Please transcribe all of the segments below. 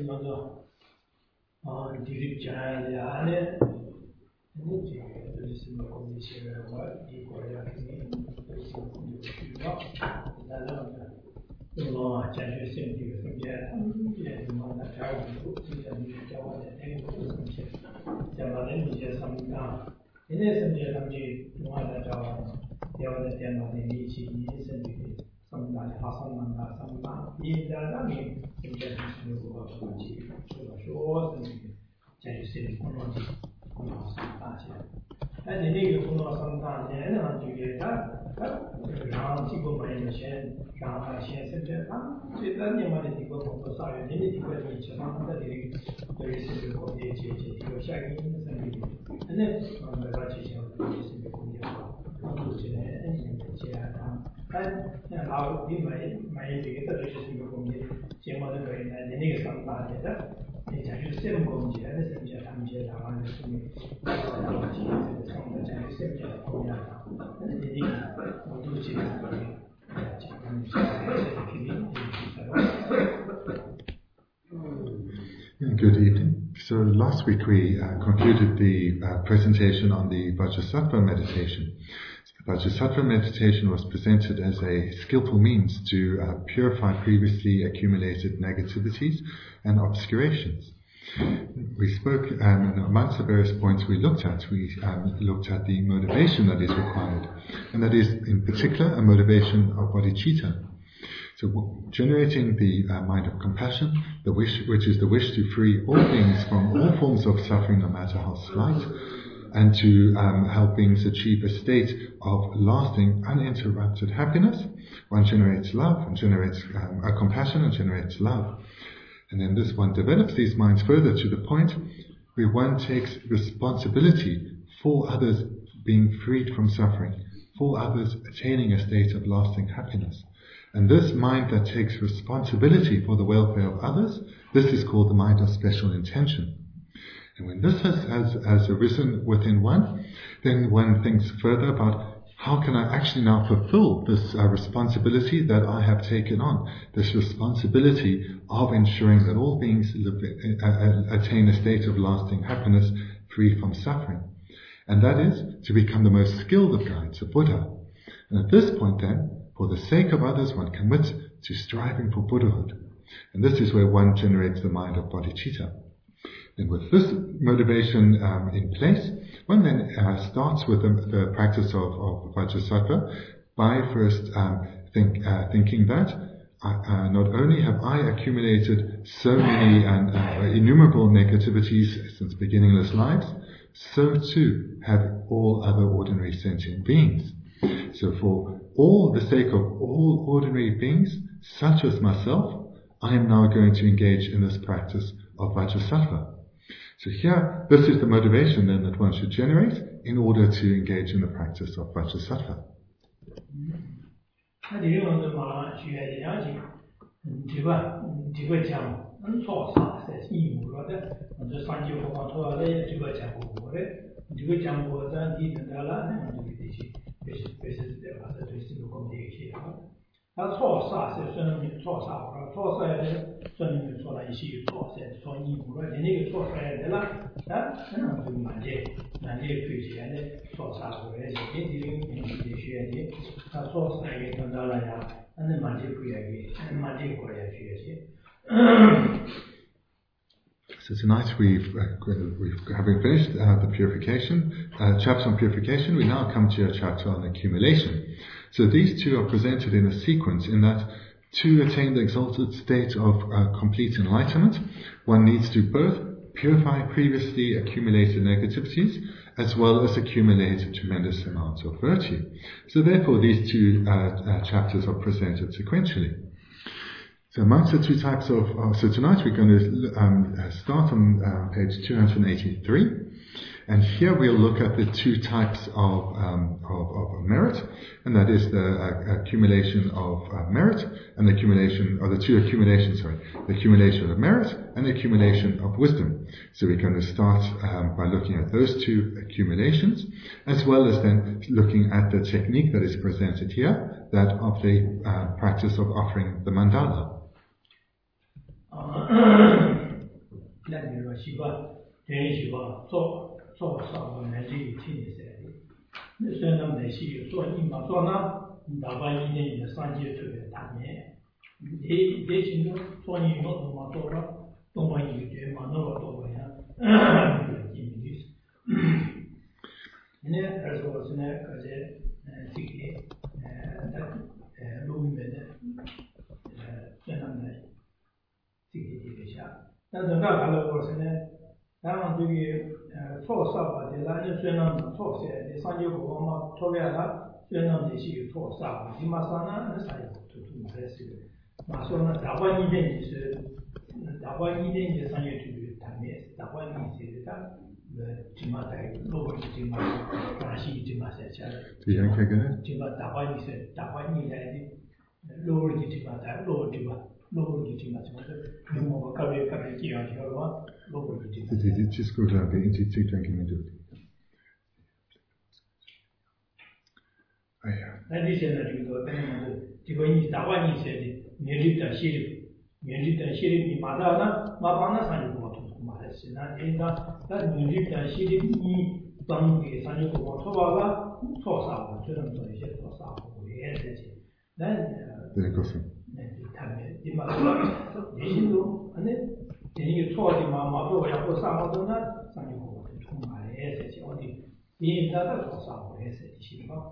먼저 디립 자야에 안에 이제 무슨 거기 시험과 이 거래하는 무슨 공부가 나는 또 자주 생기고 이제 뭐 나타나고 이제 저번에 내고 이제 저번에 이제 삼가 이제 이제 담지 동안에 저 여러 때문에 이제 이제 삼가 화성만다 삼가 이 자랑이 이제 무슨 거가 같이说자주 쓰는 공부지 공부상다지 근데 이게 공부상다지呢这个然后经过每一天然后先生这最单年嘛的这个工作上面你这个你基本上的对是个工业阶级这个下一个生意那那个之前是个工业化目前这样但老你买这个就是一个工业节目的人呢你那个上班的你讲究社会工业的生意他们就然后就是你然后这个从的讲究社会的工业那你我都觉得 Good evening. So last week we concluded the presentation on the Vajrasattva meditation. The Vajrasattva meditation was presented as a skillful means to purify previously accumulated negativities and obscurations. We spoke, and amongst the various points we looked at the motivation that is required, and that is in particular a motivation of bodhicitta. So generating the mind of compassion, the wish, which is the wish to free all beings from all forms of suffering, no matter how slight, and to help beings achieve a state of lasting, uninterrupted happiness. One generates love, and generates compassion, and generates love. And then this one develops these minds further to the point where one takes responsibility for others being freed from suffering, for others attaining a state of lasting happiness. And this mind that takes responsibility for the welfare of others, this is called the mind of special intention. And when this has arisen within one, then one thinks further about how can I actually now fulfill this responsibility that I have taken on, this responsibility of ensuring that all beings attain a state of lasting happiness free from suffering. And that is to become the most skilled of guides, a Buddha. And at this point then, for the sake of others, one commits to striving for Buddhahood. And this is where one generates the mind of bodhicitta. And with this motivation in place, one then starts with the practice of Vajrasattva by first thinking that not only have I accumulated so many innumerable negativities since beginningless lives, so too have all other ordinary sentient beings. So for all the sake of all ordinary beings, such as myself, I am now going to engage in this practice of Vajrasattva. So here, this is the motivation then that one should generate in order to engage in the practice of Vajrasattva. So tonight having finished the purification, chapter on purification, we now come to a chapter on accumulation. So these two are presented in a sequence in that to attain the exalted state of complete enlightenment, one needs to both purify previously accumulated negativities as well as accumulate tremendous amounts of virtue. So therefore these two chapters are presented sequentially. So amongst the two types of, so tonight we're going to start on page 283, and here we'll look at the two types of merit, and that is the accumulation of merit and the accumulation, or the two accumulations, the accumulation of merit and the accumulation of wisdom. So we're going to start by looking at those two accumulations, as well as then looking at the technique that is presented here, that of the practice of offering the mandala. 那比如说习惯，人习惯做少我们这个听的噻的，那虽然那些做你嘛做呢，哪怕一天也3节出来他面，也清楚做你嘛嘛做了，东方一句嘛那么多呀，呢，而且我现在可是这个录音的这样的这个下，但是那了我现在，然后这个错少吧的，那就虽然错些，你上节课我们错了了，虽然那些错少，你马上呢那啥也都马来是的，马上呢大半一点就是大半一点就上节去谈面，大半一些的。起码在落后起码关系起码在下来，起码大半年来的落后起码在落后起码是我个别这样条的话，落后起码。 Just go down the institute drinking and do it. 哎呀， 那你现在这个这个你大半年前的年龄的系列，你马上呢，马上那上就不同。是那现在那年龄的系列你当给上就不错吧了，错啥我只能做一些错啥我也是这，那他们你嘛说年轻都反正你错的嘛做要不啥么子呢，上就不充满也是这我的，你那个错啥我也是这吧。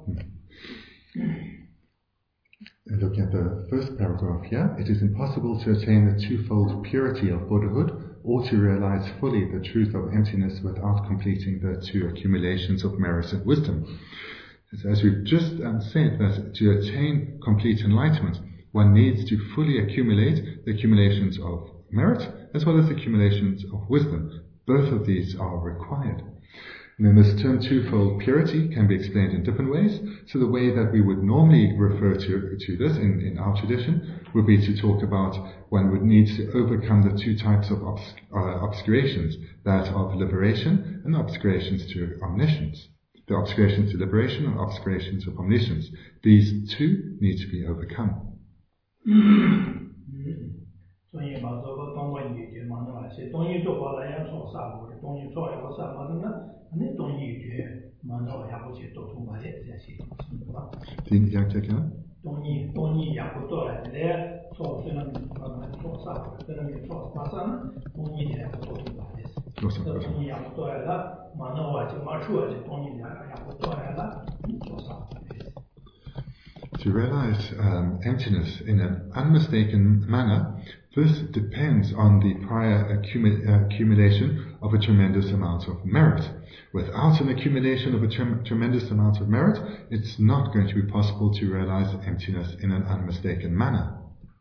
Looking at the first paragraph here, it is impossible to attain the twofold purity of Buddhahood or to realize fully the truth of emptiness without completing the two accumulations of merit and wisdom. As we've just said, that to attain complete enlightenment, one needs to fully accumulate the accumulations of merit as well as the accumulations of wisdom. Both of these are required. And then this term twofold purity can be explained in different ways. So the way that we would normally refer to this in our tradition would be to talk about one would need to overcome the two types of obscurations, that of liberation and obscurations to omniscience. The obscurations to liberation and obscurations of omniscience. These two need to be overcome. 所以嘛，这个当我理解嘛，那些东西做过来要做啥物事，东西做要啥么子呢？那东西觉嘛，那也不去做出嘛的这些，是吧？ 东西也不做来的，做虽然做啥物事，虽然做啥呢，东西也不做出嘛的，这东西也不做来了，嘛那我就嘛说这东西也不做来了，做啥物事？ To realize emptiness in an unmistaken manner, this depends on the prior accumulation of a tremendous amount of merit. Without an accumulation of a tremendous amount of merit, it's not going to be possible to realize emptiness in an unmistaken manner.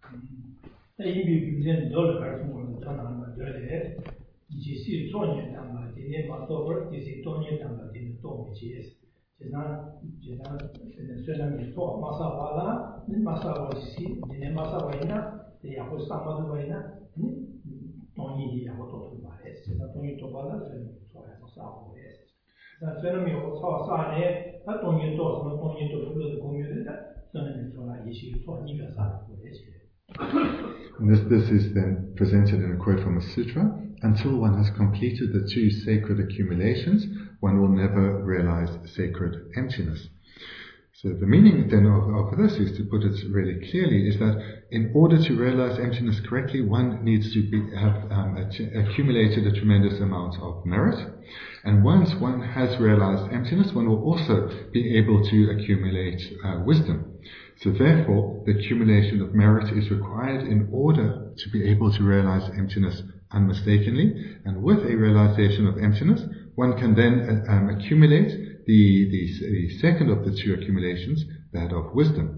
This is then presented in a quote from a sutra. Until one has completed the two sacred accumulations, one will never realize sacred emptiness. So the meaning then of this is, to put it really clearly, is that in order to realize emptiness correctly, one needs to have accumulated a tremendous amount of merit. And once one has realized emptiness, one will also be able to accumulate wisdom. So therefore, the accumulation of merit is required in order to be able to realize emptiness unmistakenly. And with a realization of emptiness, one can then accumulate the second of the two accumulations, that of wisdom.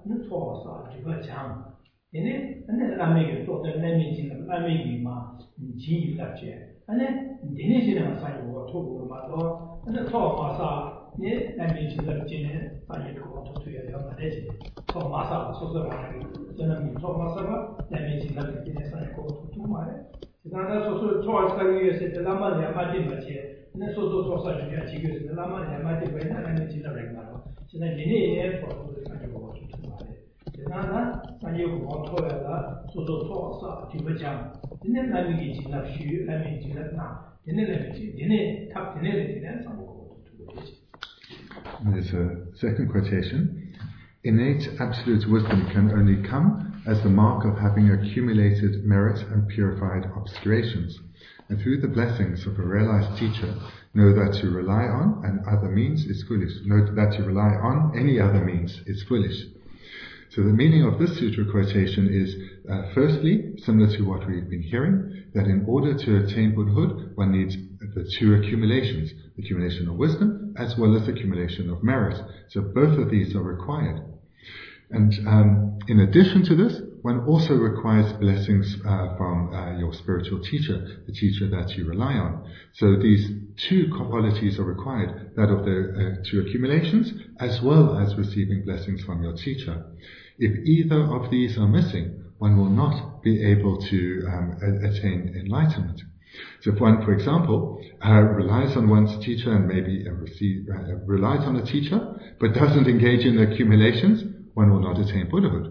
那错啥这个讲，因为那俺们有做的那面进了，俺们有嘛，经营了些，那今年现在上有我透过嘛说，那错嘛啥，你俺们进了今年上一个我透出来要买的些，错嘛啥，说实话，真的没错嘛啥吧，俺们进了今年上一个我透出买的，其他那说错这个月是那么两万点嘛些。那说啥人家几个是那么两万点，那俺们进了人嘛了，现在今年也做出上一个我透出来的。那上一个我出来了，说错啥就不讲。今天咱们已经了虚，咱们已经了那，今天他今天上一个我透出来。 There's a second quotation. Innate absolute wisdom can only come as the mark of having accumulated merit and purified obscurations. And through the blessings of a realized teacher, know that to rely on an other means is foolish. Know that to rely on any other means is foolish. So the meaning of this sutra quotation is, firstly, similar to what we've been hearing, that in order to attain Buddhahood, one needs the two accumulations, the accumulation of wisdom as well as accumulation of merit. So both of these are required. And in addition to this, one also requires blessings from your spiritual teacher, the teacher that you rely on. So these two qualities are required, that of the two accumulations, as well as receiving blessings from your teacher. If either of these are missing, one will not be able to attain enlightenment. So if one, for example, relies on one's teacher and maybe relies on a teacher, but doesn't engage in the accumulations, one will not attain Buddhahood.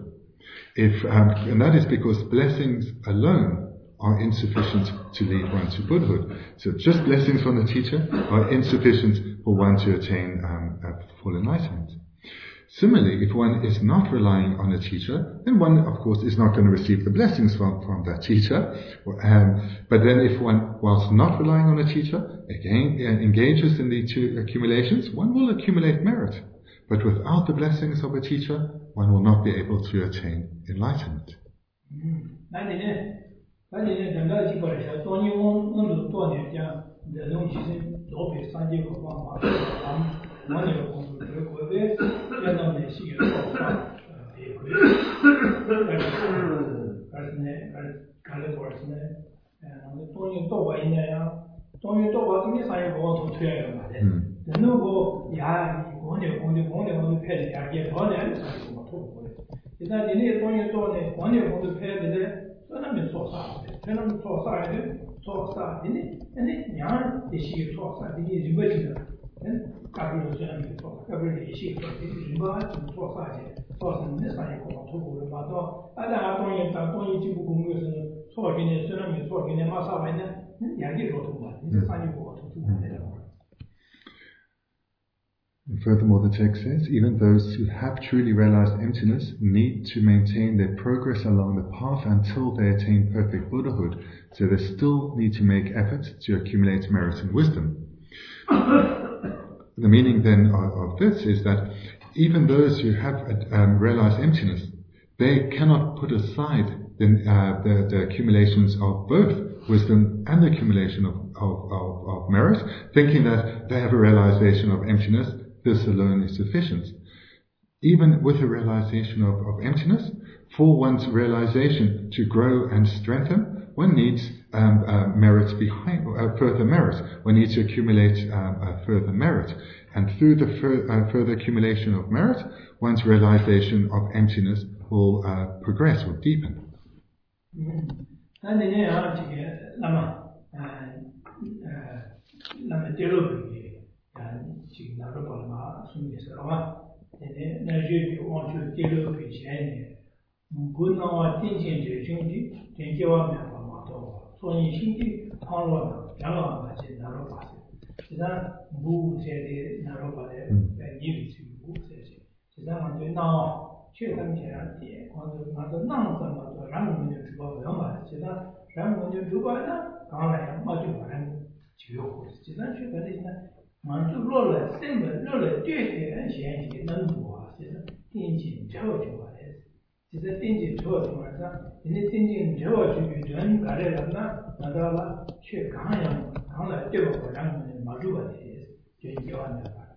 And that is because blessings alone are insufficient to lead one to Buddhahood. So just blessings from the teacher are insufficient for one to attain full enlightenment. Similarly, if one is not relying on a teacher, then one, of course, is not going to receive the blessings from that teacher. But then if one, whilst not relying on a teacher, again engages in the two accumulations, one will accumulate merit. But without the blessings of a teacher, one will not be able to attain enlightenment. And furthermore, the text says, even those who have truly realized emptiness need to maintain their progress along the path until they attain perfect Buddhahood, so they still need to make efforts to accumulate merit and wisdom. The meaning then of this is that even those who have realized emptiness, they cannot put aside the accumulations of both wisdom and the accumulation of merit, thinking that they have a realization of emptiness, this alone is sufficient. Even with a realization of emptiness, for one's realization to grow and strengthen, one needs merit behind, further merit. One needs to accumulate further merit. And through the further accumulation of merit, one's realization of emptiness will progress, will deepen.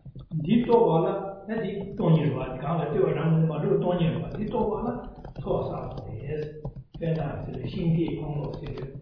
你多完了，那你多年了，刚才对我让我们嘛，这个多年了，你多完了，多少也是，非常这个心地工作这个，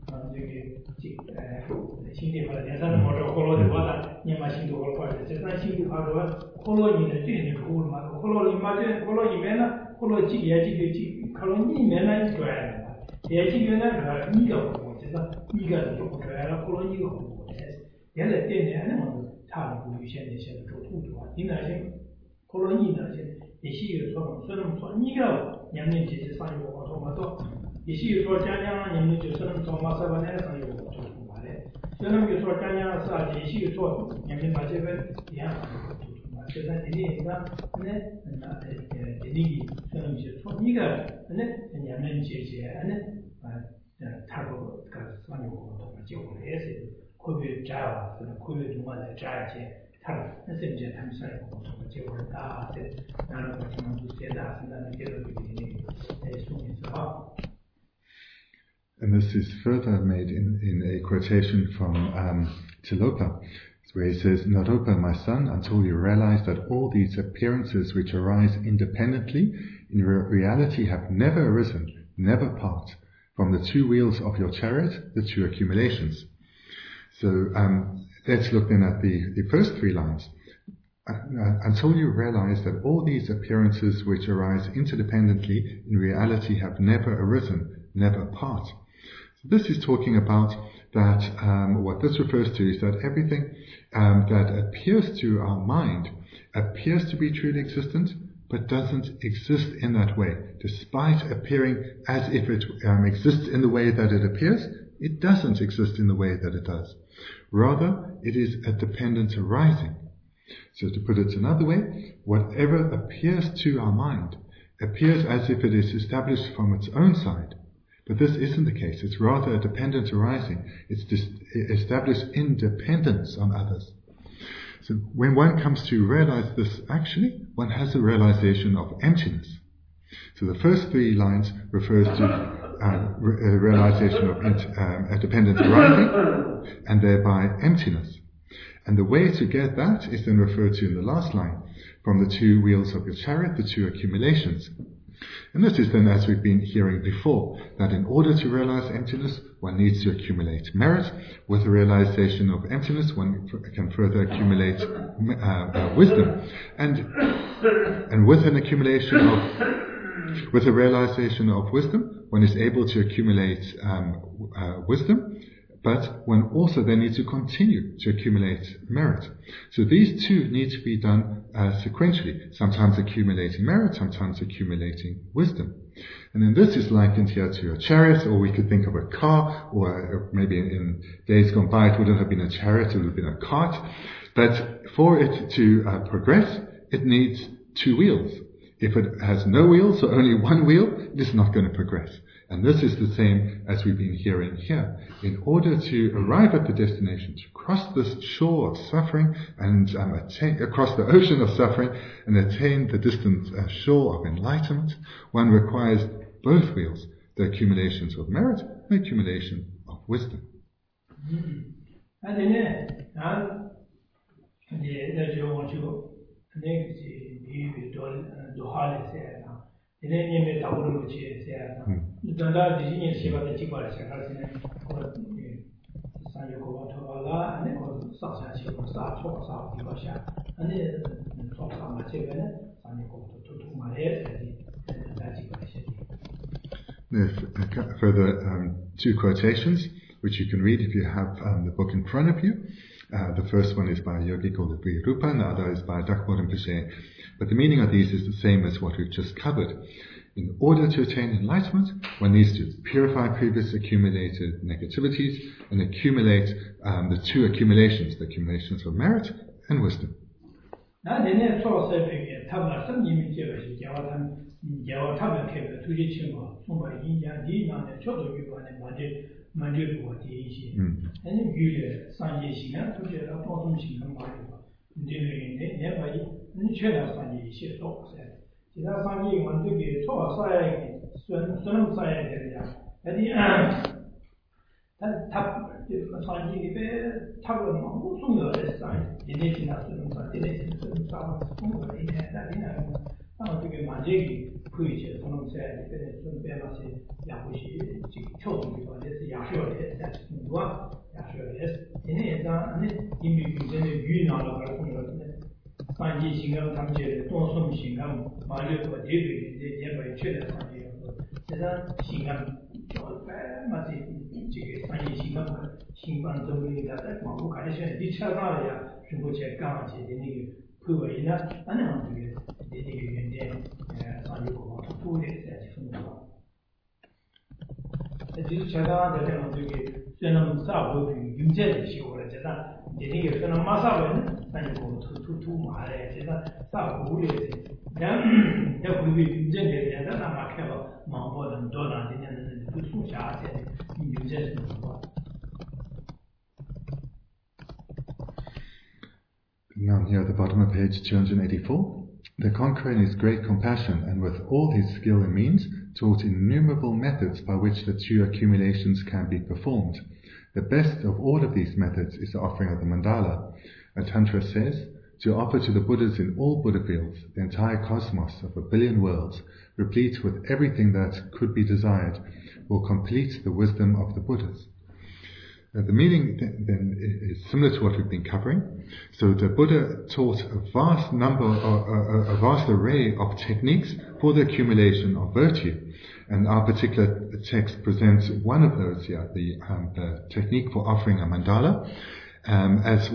心地好了，连三的或者活络的话呢，你嘛心地活络的，这咱心地好的话，活络你的最那个活了嘛，活络你嘛这活络里面呢，活络几个，可能里面呢一转了，也几个呢个一个活，就是一个就不转了，活络一个活的，原来对呢那么。差不多有些那些做土著啊，你那些可能你那些也是有说，所以说你个年龄节上有我说嘛多，也是有说讲年龄就是那么做嘛，是吧？那上有我做土嘛的，所以那么就说讲是啊，也是有说年龄嘛这个一样做土嘛，就在这里一个这里所以那么就说你个年龄节差不多个上有我做嘛，就我也是。会不会摘啊？可能会不会另外再摘一些？他那是不是他们上有工作结果大的，然后把他们都写大，现在能接受这个说明是吧 And this is further made in a quotation from Tilopa, where he says, Naropa, my son, until you realize that all these appearances which arise independently in reality have never arisen, never part from the two wheels of your chariot, the two accumulations. So let's look then at the first three lines. Until you realize that all these appearances which arise interdependently in reality have never arisen, never part. So this is talking about that what this refers to is that everything that appears to our mind appears to be truly existent, but doesn't exist in that way. Despite appearing as if it exists in the way that it appears, it doesn't exist in the way that it does. Rather, it is a dependent arising. So to put it another way, whatever appears to our mind appears as if it is established from its own side. But this isn't the case. It's rather a dependent arising. It's established independence on others. So when one comes to realize this actually, one has a realization of emptiness. So the first three lines refers to realization of a dependent arising and thereby emptiness. And the way to get that is then referred to in the last line, from the two wheels of your chariot, the two accumulations. And this is then, as we've been hearing before, that in order to realize emptiness, one needs to accumulate merit. With the realization of emptiness, one can further accumulate wisdom. And with an accumulation of, with the realization of wisdom, one is able to accumulate wisdom, but one also then needs to continue to accumulate merit. So these two need to be done sequentially, sometimes accumulating merit, sometimes accumulating wisdom. And then this is likened here to a chariot, or we could think of a car, or maybe in days gone by it wouldn't have been a chariot, it would have been a cart. But for it to progress, it needs two wheels. If it has no wheels or only one wheel, it is not going to progress. And this is the same as we've been hearing here. In order to arrive at the destination, to cross this shore of suffering and across the ocean of suffering and attain the distant shore of enlightenment, one requires both wheels, the accumulations of merit and the accumulation of wisdom. Further two quotations, which you can read if you have the book in front of you. The first one is by a yogi called Rupa, and the other is by Dakpo Rinpoche. But the meaning of these is the same as what we've just covered. In order to attain enlightenment, one needs to purify previous accumulated negativities and accumulate the two accumulations, the accumulations of merit and wisdom. 산지 배 타고 뭐 송여를 산 이제 지나서는 산 이제 산 송여를 이제 다니는 되게 많이 그이제 선생님들 이제 좀 배워서 야구시 지금 초등학교 때에서 야쇼에 공부와 야쇼에 이제 안에 이미 이제 유인하는 걸 보면 산지 신경 담제 동선 신경 말려고 대비 이제 예배 최대 산지요. 제가 신경 마치 이제 산지 신경 신경 정리가 되고 가르치는 디차가야 중국 제가 이제 그거이나 아니면 이게 이제 산지고 투투에 생각합니다. 이제 제가 되는 되게 저는 사고 윤제의 시골에 제가 이게 저는 마사는 산지고 투투 말에 제가 사고 우리 그냥 우리 윤제에 대해서 아마 캐봐 마음보다 더 나는 투투샤에 윤제의 거. Now here at the bottom of page 284, the conqueror in his great compassion and with all his skill and means taught innumerable methods by which the two accumulations can be performed. The best of all of these methods is the offering of the mandala. A tantra says, to offer to the Buddhas in all Buddha fields, the entire cosmos of 1 billion worlds, replete with everything that could be desired, will complete the wisdom of the Buddhas. The meaning then is similar to what we've been covering. So the Buddha taught a vast number, a vast array of techniques for the accumulation of virtue. And our particular text presents one of those here, the technique for offering a mandala, as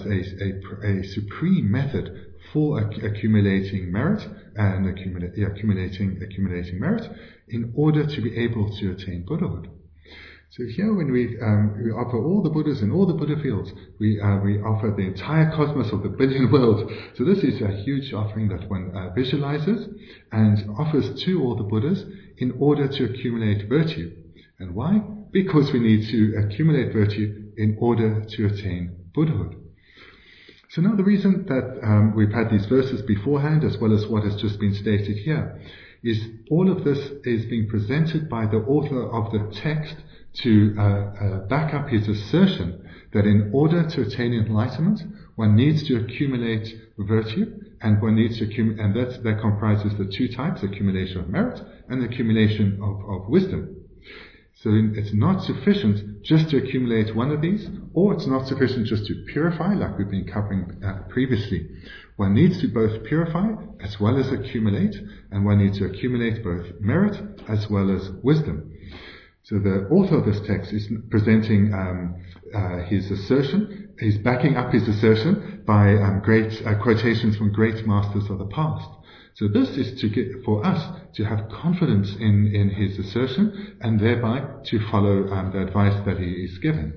a supreme method for accumulating merit and accumulating merit in order to be able to attain Buddhahood. So here when we offer all the Buddhas in all the Buddha fields, we offer the entire cosmos of the billion worlds. So this is a huge offering that one visualizes and offers to all the Buddhas in order to accumulate virtue. And why? Because we need to accumulate virtue in order to attain Buddhahood. So now the reason that we've had these verses beforehand as well as what has just been stated here is all of this is being presented by the author of the text to back up his assertion that in order to attain enlightenment, one needs to accumulate virtue, and one needs to and that comprises the two types: accumulation of merit and accumulation of wisdom. So it's not sufficient just to accumulate one of these, or it's not sufficient just to purify, like we've been covering previously. One needs to both purify as well as accumulate, and one needs to accumulate both merit as well as wisdom. So the author of this text is presenting his assertion. He's backing up his assertion by great quotations from great masters of the past. So this is for us to have confidence in his assertion and thereby to follow the advice that he is given.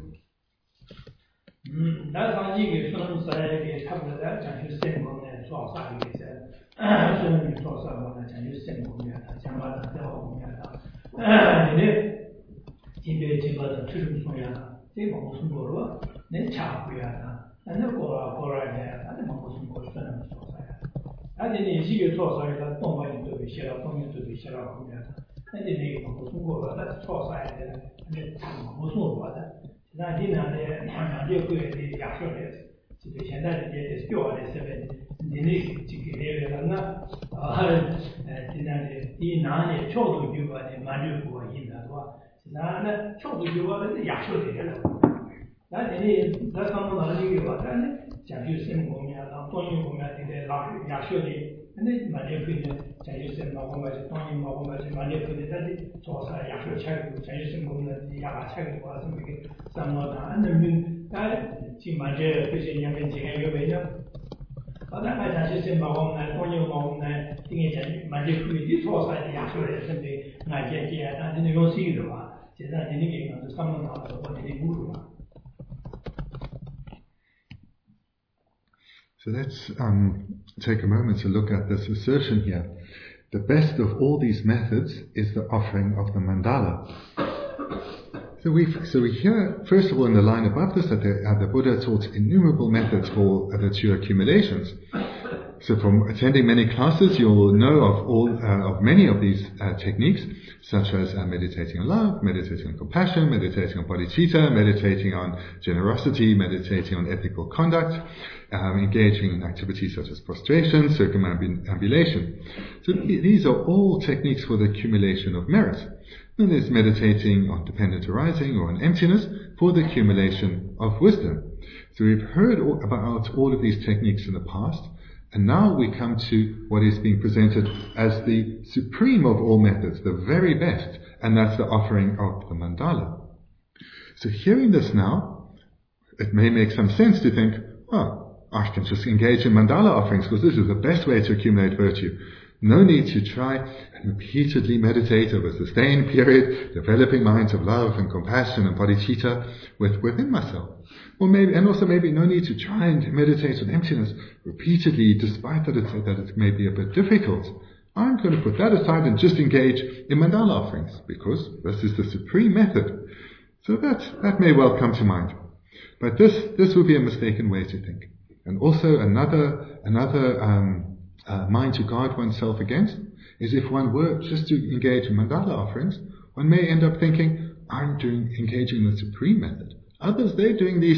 So let's take a moment to look at this assertion here. The best of all these methods is the offering of the mandala. So we hear, first of all, in the line above this, that the Buddha taught innumerable methods for the two accumulations. So from attending many classes, you'll know of many of these techniques, such as meditating on love, meditating on compassion, meditating on bodhicitta, meditating on generosity, meditating on ethical conduct, engaging in activities such as prostration, circumambulation. So these are all techniques for the accumulation of merit. Then there's meditating on dependent arising or on emptiness for the accumulation of wisdom. So we've heard about all of these techniques in the past, and now we come to what is being presented as the supreme of all methods, the very best, and that's the offering of the mandala. So hearing this now, it may make some sense to think, well, I can just engage in mandala offerings because this is the best way to accumulate virtue. No need to try and repeatedly meditate over a sustained period, developing minds of love and compassion and bodhicitta within myself. Or maybe no need to try and meditate on emptiness repeatedly, despite that it may be a bit difficult. I'm going to put that aside and just engage in mandala offerings, because this is the supreme method. So that may well come to mind. But this would be a mistaken way to think. And also another mind to guard oneself against is if one were just to engage in mandala offerings, one may end up thinking, I'm engaging in the supreme method. Others, they're doing these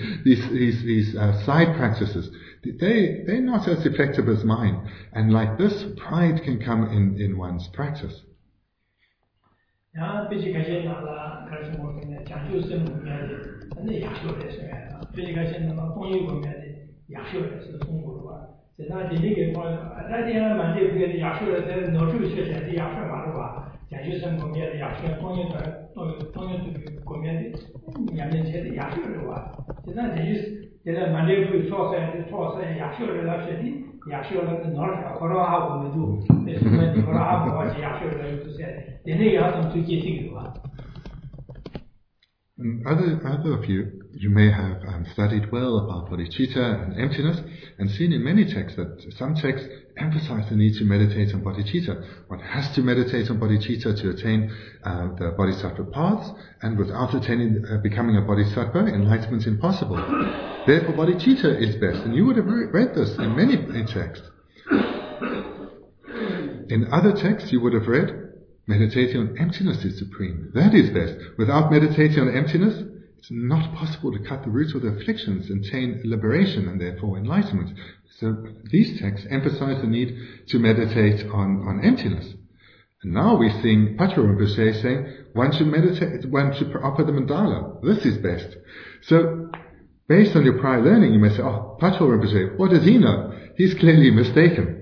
side practices. They're not as effective as mine. And like this, pride can come in one's practice. Other of you may have studied well about bodhicitta and emptiness and seen in many texts that some texts emphasize the need to meditate on bodhicitta. One has to meditate on bodhicitta to attain the bodhisattva paths, and without becoming a bodhisattva, enlightenment is impossible. Therefore, bodhicitta is best, and you would have read this in many texts. In other texts, you would have read, meditating on emptiness is supreme. That is best. Without meditating on emptiness, it's not possible to cut the roots of the afflictions and attain liberation and therefore enlightenment. So these texts emphasize the need to meditate on emptiness. And now we're seeing Patrul Rinpoche saying one should offer the mandala. This is best. So based on your prior learning, you may say, oh, Patrul Rinpoche, what does he know? He's clearly mistaken.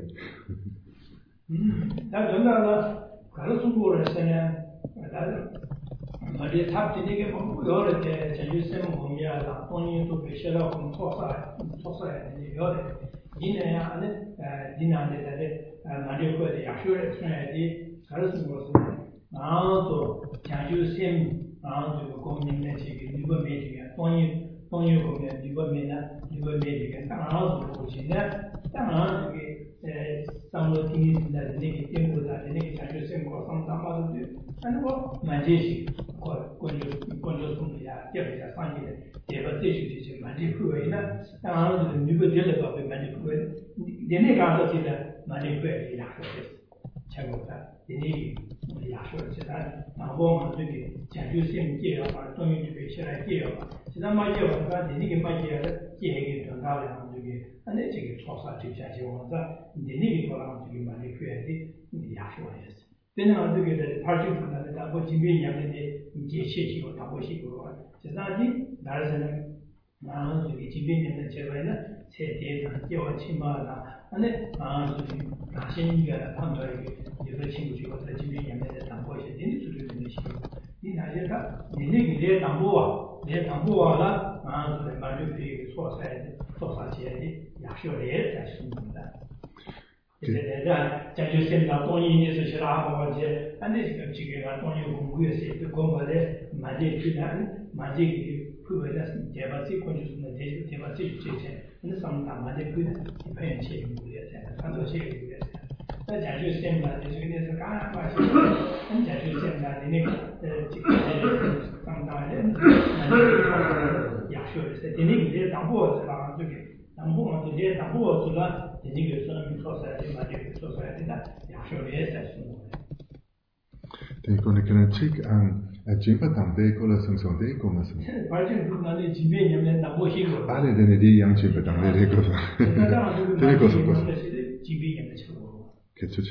되게 소는 소사에 맞게 소사에다 약속에 살수 이거는 그냥 책 진짜 담배 걸어 성성대 거면서 발전 그만의 집에 있는 나머지고 안에 되는 이 양집 담배 걸어 되게 거서 집에 있는 거 그렇죠.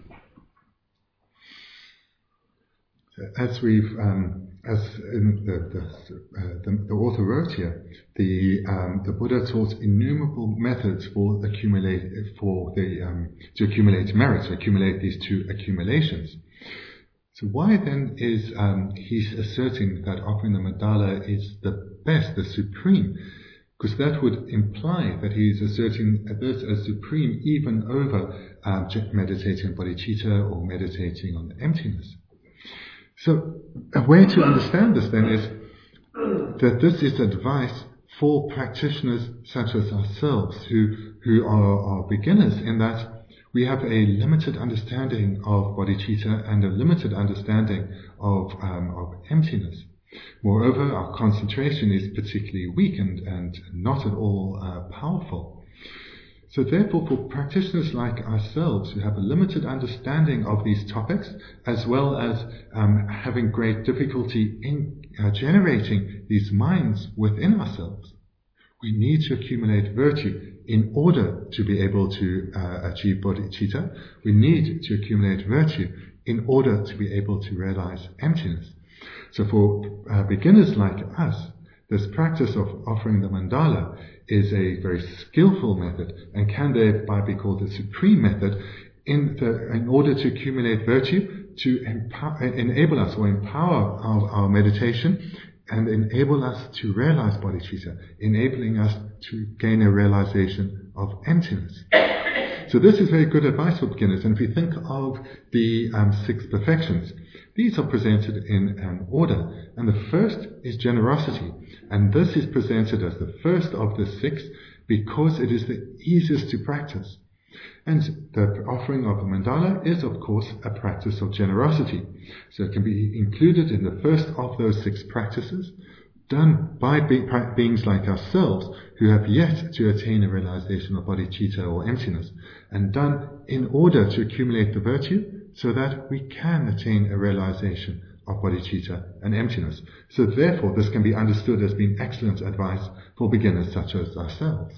As we've, as in the author wrote here, the Buddha taught innumerable methods to accumulate merit, to accumulate these two accumulations. So why then is he's asserting that offering the mandala is the best, the supreme? Because that would imply that he is asserting this as supreme even over meditating on bodhicitta or meditating on the emptiness. So a way to understand this then is that this is advice for practitioners such as ourselves who are beginners, in that we have a limited understanding of bodhicitta and a limited understanding of emptiness. Moreover, our concentration is particularly weak and not at all powerful. So therefore, for practitioners like ourselves who have a limited understanding of these topics, as well as having great difficulty in generating these minds within ourselves, we need to accumulate virtue in order to be able to achieve bodhicitta. We need to accumulate virtue in order to be able to realize emptiness. So for beginners like us, this practice of offering the mandala is a very skillful method and can thereby be called the supreme method in order to accumulate virtue, to enable us or empower our meditation and enable us to realize bodhicitta, enabling us to gain a realization of emptiness. So this is very good advice for beginners. And if we think of the 6 perfections, these are presented in an order. And the first is generosity. And this is presented as the first of the 6 because it is the easiest to practice. And the offering of the mandala is, of course, a practice of generosity. So it can be included in the first of those 6 practices, done by beings like ourselves who have yet to attain a realization of bodhicitta or emptiness, and done in order to accumulate the virtue so that we can attain a realization of bodhicitta and emptiness. So therefore, this can be understood as being excellent advice for beginners such as ourselves.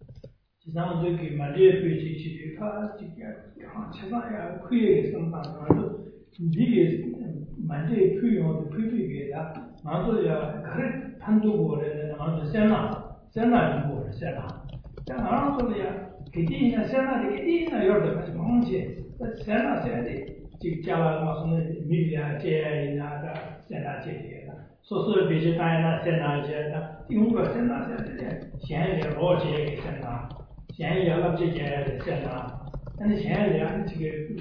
And the Shan to get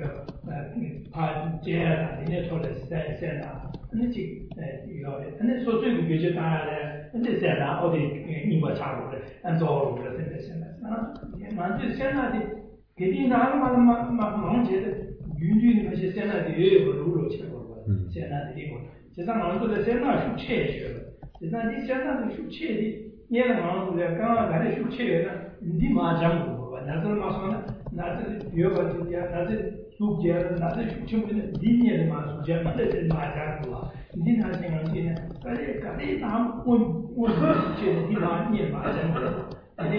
and the toilet center, and the chick, and it's so good to get and they said, all the English child and all over the center. And this center, getting out of my mounted, you do the center, the rule of center, just among the center should change. It's not this center should change. Yeah, among the gun, should change. The Majam. Another Masona, another yoga, another Sugia, another Chuman, linear Masu, another Majagua. Didn't have anything but it got it now one person near Majagua. And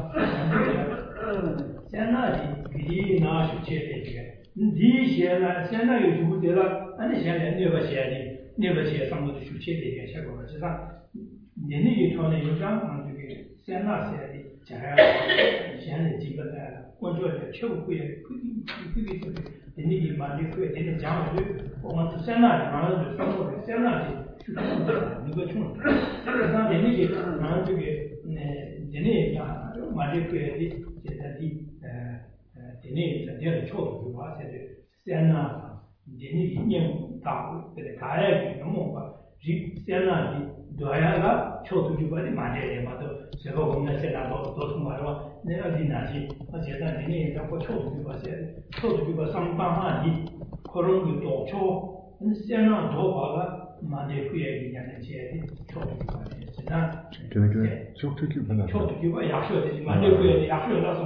then Sanadi, Nash, these years, Santa, you would develop, and the Santa never share some of the Shuchete, Shagoa. The Niggy Tony, you jump on to get Santa said. 现在基本上工作的全部会人家把这个人家讲了，我们现在马上就生活的现在的去那个穷，这个上人家马上这个人家讲把这个的现在的人家在这里错的话，现在现在人家念大这个大爱的梦吧，现在的。 도야가 초두기발이 많이 해마도 제가 보면 세나도 도통마로 내가 지나지 어제다 내내 잡고 초두기발 상방하니 그런 것도 초 세나 도바가 많이 후에 얘기하는 제에 초두기발이 지나 초두기발 약속되지 많이 후에 약속을 해서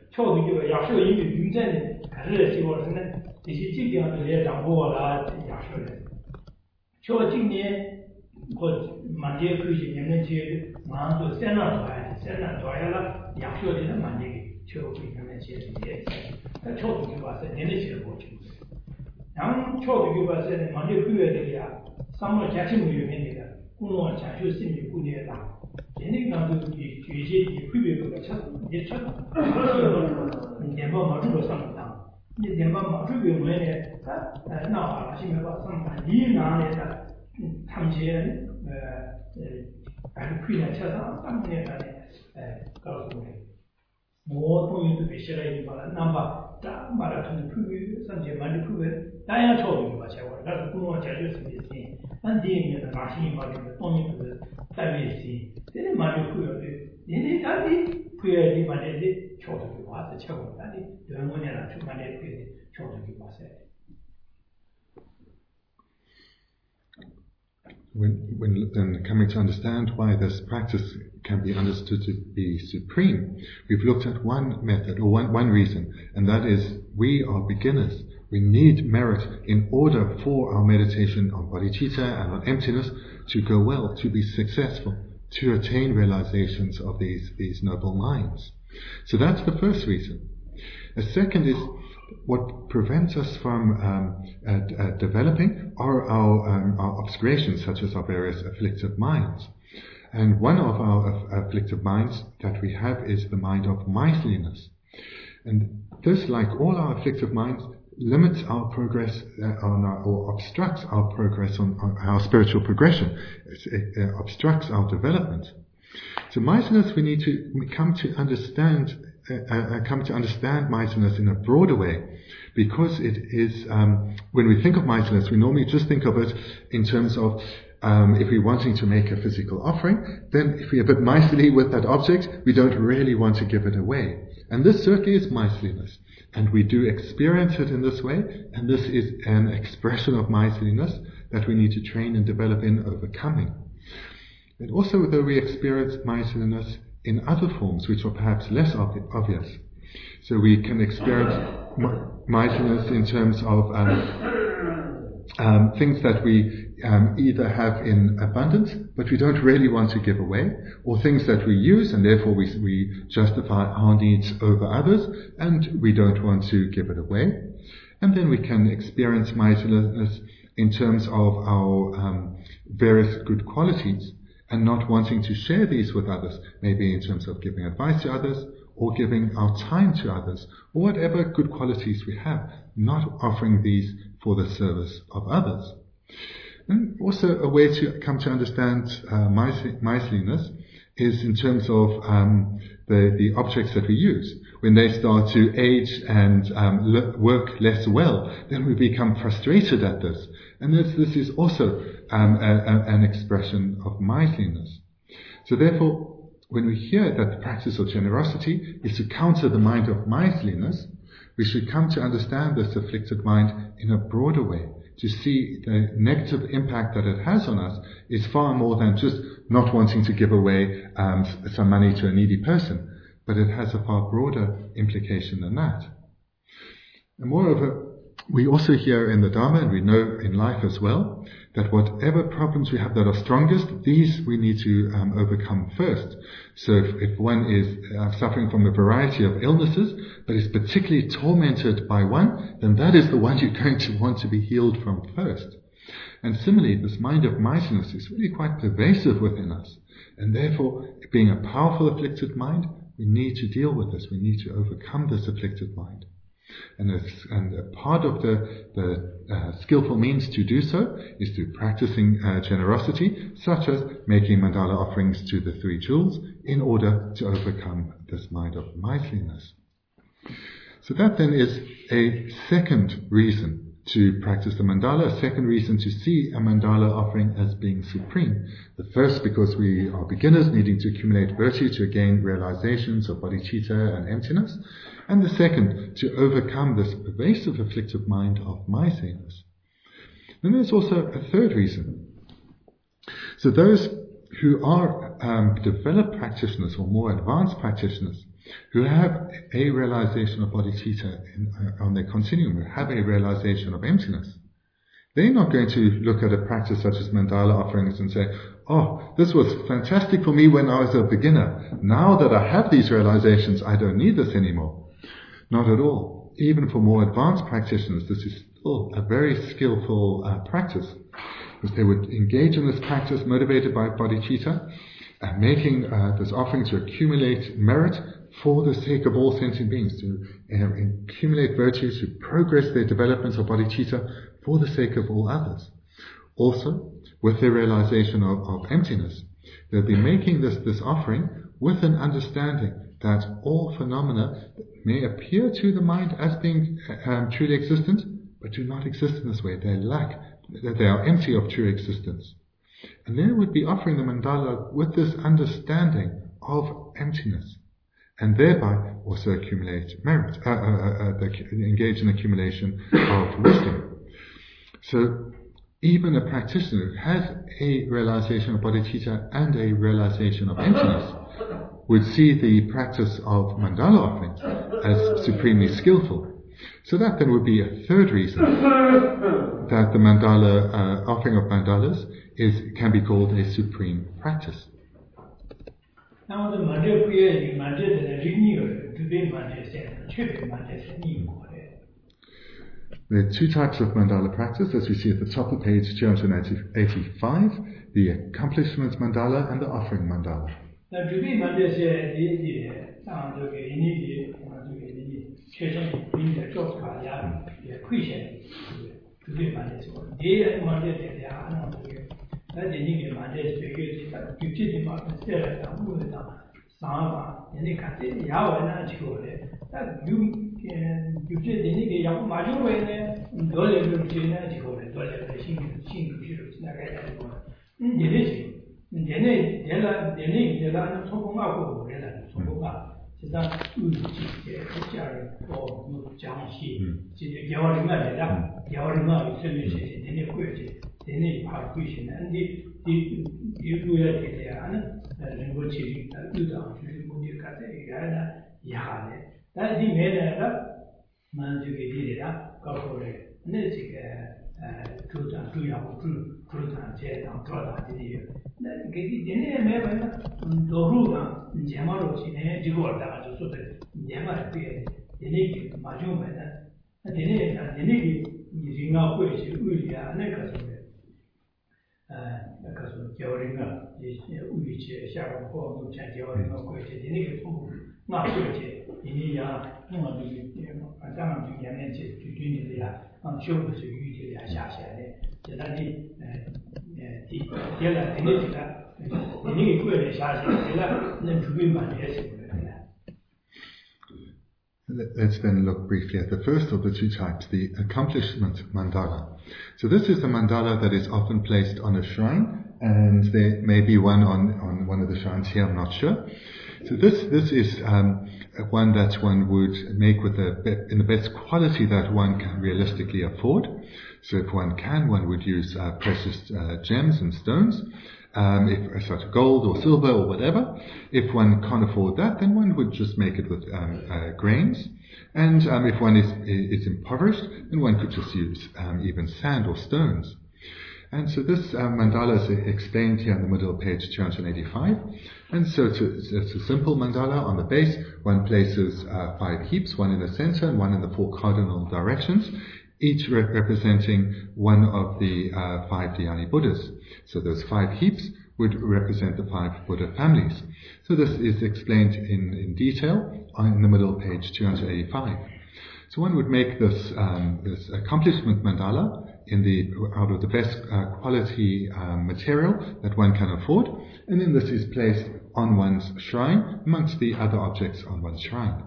跳出去亚瑟因为云在的，还是结果是呢，这些这点这些掌握了亚瑟的。就今年我满街可以年年去马上就3万多了，亚瑟的满街就可以年年去也，那跳出去吧是年年去过去。然后跳出去吧是满街9月的呀，3月7月面的，公路讲究生意过年大。现在讲就有些区别个吃，也吃，年包嘛，这个上当，你年包嘛，这个我们呢，那好了，现在把上当，你拿来的，他们些还是亏了吃上3年的，告诉我东西都别写了一把了，那么咱把它从区别上去买的区别，当然超过吧，结果那是公路解决什么事情，那第一面的拿新把这个东西都是单位事。这里嘛就会有的，人家当地会有的嘛的跳出去话是跳过，当地对我呢啦，就嘛的会的跳出去话噻。 When coming to understand why this practice can be understood to be supreme, we've looked at one method or one reason, and that is we are beginners. We need merit in order for our meditation on bodhicitta and on emptiness to go well, to be successful, to attain realizations of these noble minds. So that's the first reason. The second is what prevents us from developing are our obscurations, such as our various afflictive minds. And one of our afflictive minds that we have is the mind of miserliness. And this, like all our afflictive minds, limits our progress or obstructs our progress on our spiritual progression. It obstructs our development. So miserliness, we need to come to understand miserliness in a broader way, because it is when we think of miserliness, we normally just think of it in terms of if we're wanting to make a physical offering, then if we're a bit miserly with that object, we don't really want to give it away. And this certainly is miserliness. And we do experience it in this way, and this is an expression of miserliness that we need to train and develop in overcoming. And also, though we experience miserliness in other forms, which are perhaps less obvious. So we can experience miserliness in terms of things that we either have in abundance, but we don't really want to give away, or things that we use and therefore we justify our needs over others, and we don't want to give it away. And then we can experience miserliness in terms of our various good qualities, and not wanting to share these with others, maybe in terms of giving advice to others, or giving our time to others, or whatever good qualities we have, not offering these for the service of others. And also a way to come to understand miserliness is in terms of the objects that we use. When they start to age and work less well, then we become frustrated at this. And this is also an expression of miserliness. So therefore, when we hear that the practice of generosity is to counter the mind of miserliness, we should come to understand this afflicted mind in a broader way, to see the negative impact that it has on us is far more than just not wanting to give away some money to a needy person, but it has a far broader implication than that. And moreover, we also hear in the Dharma, and we know in life as well, that whatever problems we have that are strongest, these we need to overcome first. So if one is suffering from a variety of illnesses, but is particularly tormented by one, then that is the one you're going to want to be healed from first. And similarly, this mind of miserliness is really quite pervasive within us. And therefore, being a powerful afflicted mind, we need to deal with this. We need to overcome this afflicted mind. And a part of the skillful means to do so is through practicing generosity, such as making mandala offerings to the 3 jewels, in order to overcome this mind of miserliness. So that then is a second reason to practice the mandala, a second reason to see a mandala offering as being supreme. The first, because we are beginners needing to accumulate virtue to gain realizations of bodhicitta and emptiness. And the second, to overcome this pervasive afflictive mind of miserliness. Then there's also a third reason. So those who are developed practitioners or more advanced practitioners, who have a realization of bodhicitta on their continuum, who have a realization of emptiness. They're not going to look at a practice such as mandala offerings and say, oh, this was fantastic for me when I was a beginner. Now that I have these realizations, I don't need this anymore. Not at all. Even for more advanced practitioners, this is still a very skillful practice, because they would engage in this practice motivated by bodhicitta, making this offering to accumulate merit for the sake of all sentient beings, to accumulate virtues, to progress their development of bodhicitta for the sake of all others. Also, with their realization of emptiness, they'll be making this offering with an understanding that all phenomena may appear to the mind as being truly existent, but do not exist in this way. They are empty of true existence. And they would be offering the mandala with this understanding of emptiness, and thereby also accumulate merit, engage in accumulation of wisdom. So even a practitioner who has a realization of bodhicitta and a realization of emptiness would see the practice of mandala offerings as supremely skillful. So that then would be a third reason that the mandala offering of mandalas can be called a supreme practice. There are two types of mandala practice, as we see at the top of page 285, the accomplishment mandala and the offering mandala. Let's then look briefly at the first of the two types, the accomplishment mandala. So this is the mandala that is often placed on a shrine, and there may be one on one of the shrines here, I'm not sure. So this is one that one would make in the best quality that one can realistically afford. So if one can, one would use precious gems and stones, such as gold or silver or whatever. If one can't afford that, then one would just make it with grains. And if one is impoverished, then one could just use even sand or stones. And so this mandala is explained here in the middle of page 285. And so it's a simple mandala. On the base, one places 5 heaps, one in the center and one in the 4 cardinal directions, each representing one of the 5 dhyani Buddhas. So those 5 heaps would represent the 5 Buddha families. So this is explained in detail in the middle of page 285. So one would make this accomplishment mandala out of the best quality material that one can afford, and then this is placed on one's shrine amongst the other objects on one's shrine.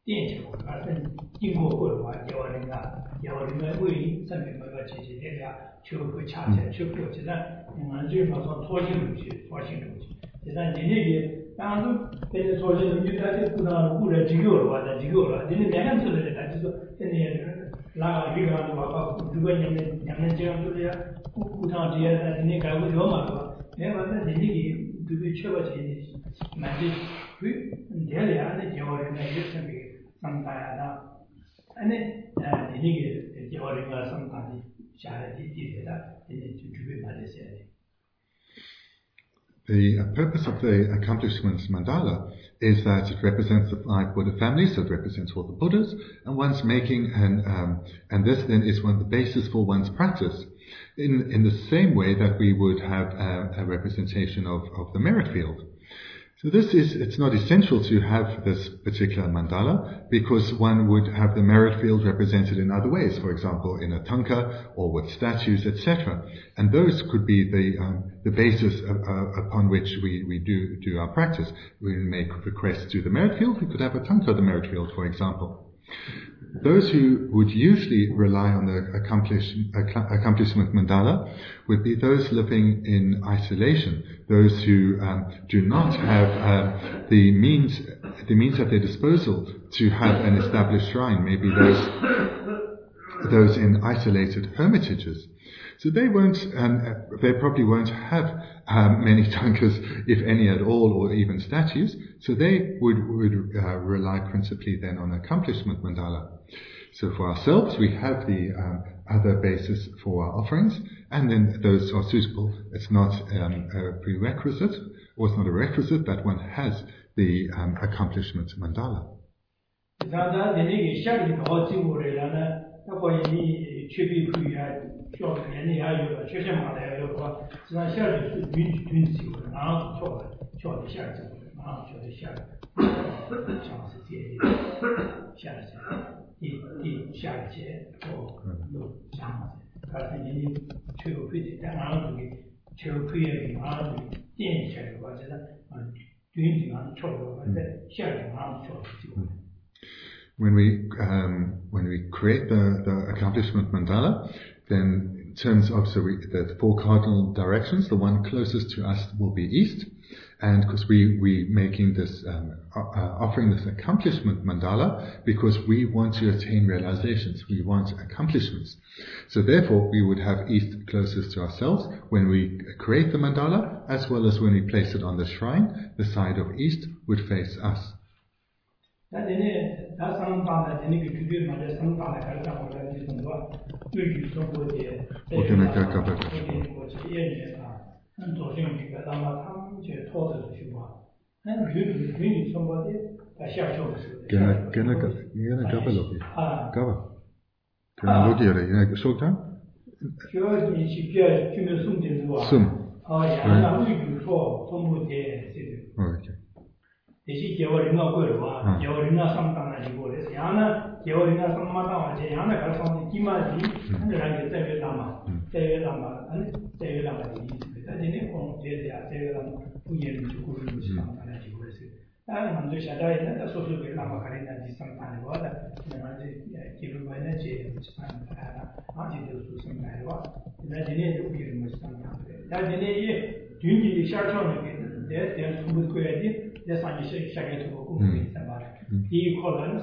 电解过，而是经过过的话，要为生命那个解决这个就会恰恰就过，其实就说拖行路去，其实你那个当然在这拖行路去，但是不能机构的话，你那两个出来的，他就说现在那个鱼缸的话，如果你们这样就是不上这些，你干不着嘛，是吧？另外呢，你这个确保这买的会，这两的叫人家也是给生产啊，你那个叫人家生产的下来的的，就准备买这些的。 The purpose of the accomplishment mandala is that it represents the 5 Buddha families, so it represents all the Buddhas, and one's making and this then is one of the basis for one's practice. In the same way that we would have a representation of the merit field. So it's not essential to have this particular mandala because one would have the merit field represented in other ways, for example, in a tanka or with statues, etc. And those could be the basis upon which we do our practice. We make requests to the merit field. We could have a tanka, the merit field, for example. Those who would usually rely on the accomplishment mandala would be those living in isolation, those who do not have the means at their disposal to have an established shrine, maybe those in isolated hermitages. So they probably won't have many tankas, if any at all, or even statues. So they would rely principally then on accomplishment mandala. So for ourselves, we have the other basis for our offerings, and then those are suitable. It's not a prerequisite, or it's not a requisite that one has the accomplishment mandala. When we create the accomplishment mandala, then in terms of the 4 cardinal directions, the one closest to us will be east, and because we making this offering this accomplishment mandala because we want to attain realizations, we want accomplishments. So therefore, we would have east closest to ourselves when we create the mandala, as well as when we place it on the shrine. The side of east would face us. 대시 개월이나 거로 개월이나 상담을 하고 그래서 야나 개월이나 상마다 와제 야나 가서 기마지 한들하게 때려다마 아니 때려다마지 그다음에 공 대대야 때려다마 부예를 주고 그러는 상담을 하고 그래서 다른 먼저 샤다에는 소소를 남아 가리는 상담을 거다 이제 기록만에 제 상담하라 아직도 수상하고 그다음에 우리를 뭐 상담을 다음에 이 샤처는 내 숨을 거야지 내 산지 시작해 두고 있단 말이야. 이 콜은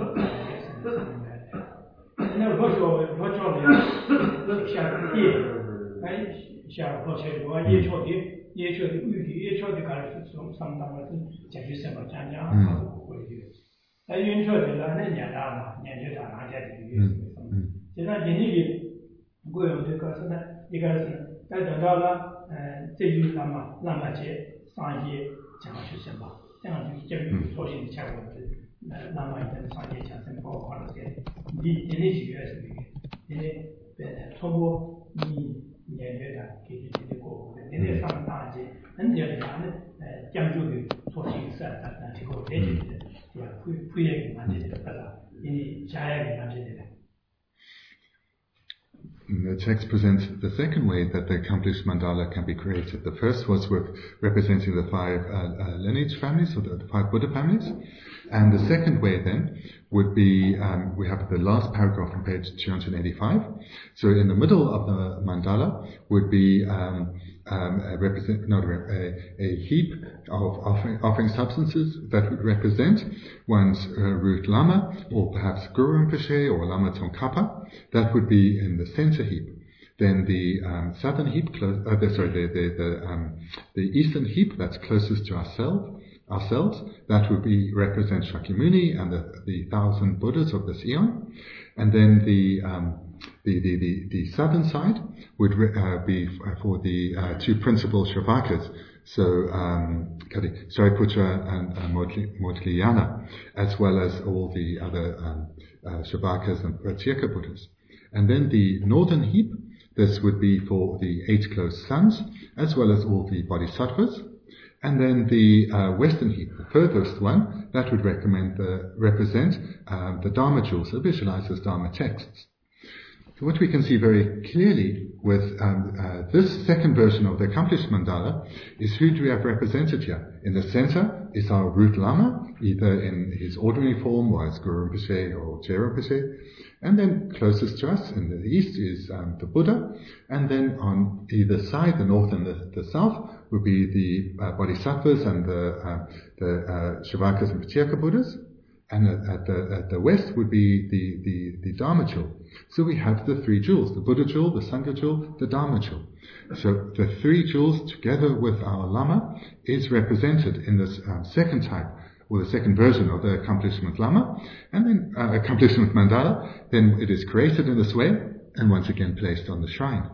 그냥 로저를 시작해. 아이 시작하고 예초디 예초디 가르쳐 좀 상담을 제시해서 자냐 하고 그러지. 아이 윤초들은 년다나 년제다 나제들이 제가 얘기 고용될 것은 이것은 다들어라 제주 남아제 상계 장학생 봐. 这样就这个做些效果是那么一种商业产生包括了些你几个是因为通过你研究的给这个过程你得上大街很简单的讲究的做形式这个这些对吧会也蛮这个的因为下也蛮这个 The text presents the second way that the accomplished mandala can be created. The first was with representing the 5 lineage families, or the 5 Buddha families. And the second way then would be, we have the last paragraph on page 285. So in the middle of the mandala would be a heap of offering substances that would represent one's root lama, or perhaps Guru Rinpoche or Lama Tsongkhapa. That would be in the center heap. Then the southern heap, the eastern heap that's closest to ourselves, that would be represent Shakyamuni and the 1,000 Buddhas of this eon. And then the southern side would be for the two principal Shravakas, so Sariputra and Moggallana, as well as all the other Shravakas and Pratyeka Buddhas. And then the northern heap, this would be for the 8 close suns, as well as all the bodhisattvas. And then the western heap, the furthest one, that would represent the Dharma jewels, so visualized as Dharma texts. So what we can see very clearly with this second version of the accomplished mandala is who do we have represented here. In the center is our root lama, either in his ordinary form or as Guru Rinpoche or Je Rinpoche. And then closest to us in the east is the Buddha. And then on either side, the north and the south, would be the bodhisattvas and the Shravakas and Pratyeka Buddhas. And at the west would be the Dharma jewel. So we have the 3 jewels, the Buddha jewel, the Sangha jewel, the Dharma jewel. So the 3 jewels together with our Lama is represented in this second type, or the second version of the accomplishment Lama, and then accomplishment Mandala. Then it is created in this way, and once again placed on the shrine.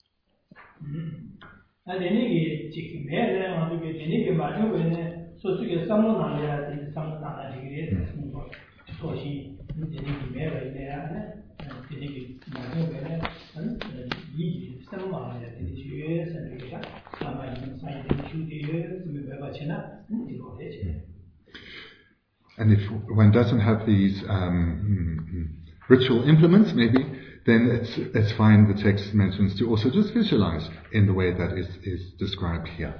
And if one doesn't have these ritual implements, maybe, then it's fine. The text mentions to also just visualize in the way that is described here.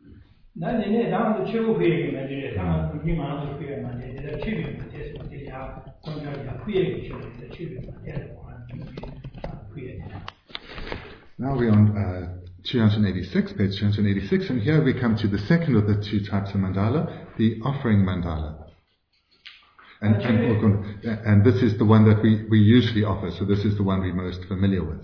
Now we're on 286, page 286, and here we come to the second of the 2 types of mandala, the offering mandala. And this is the one that we usually offer, so this is the one we're most familiar with.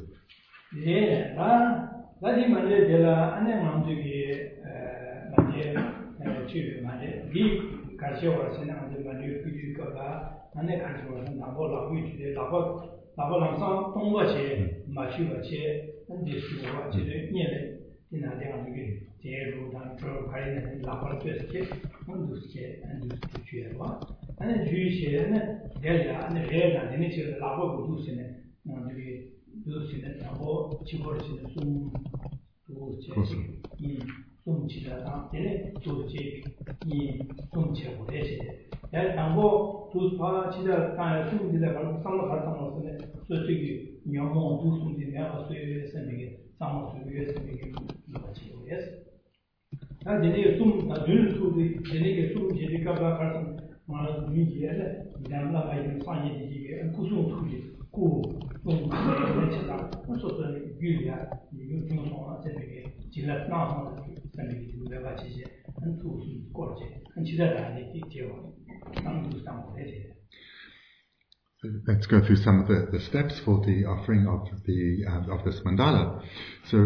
Let's go through some of the steps for the offering of this mandala. So,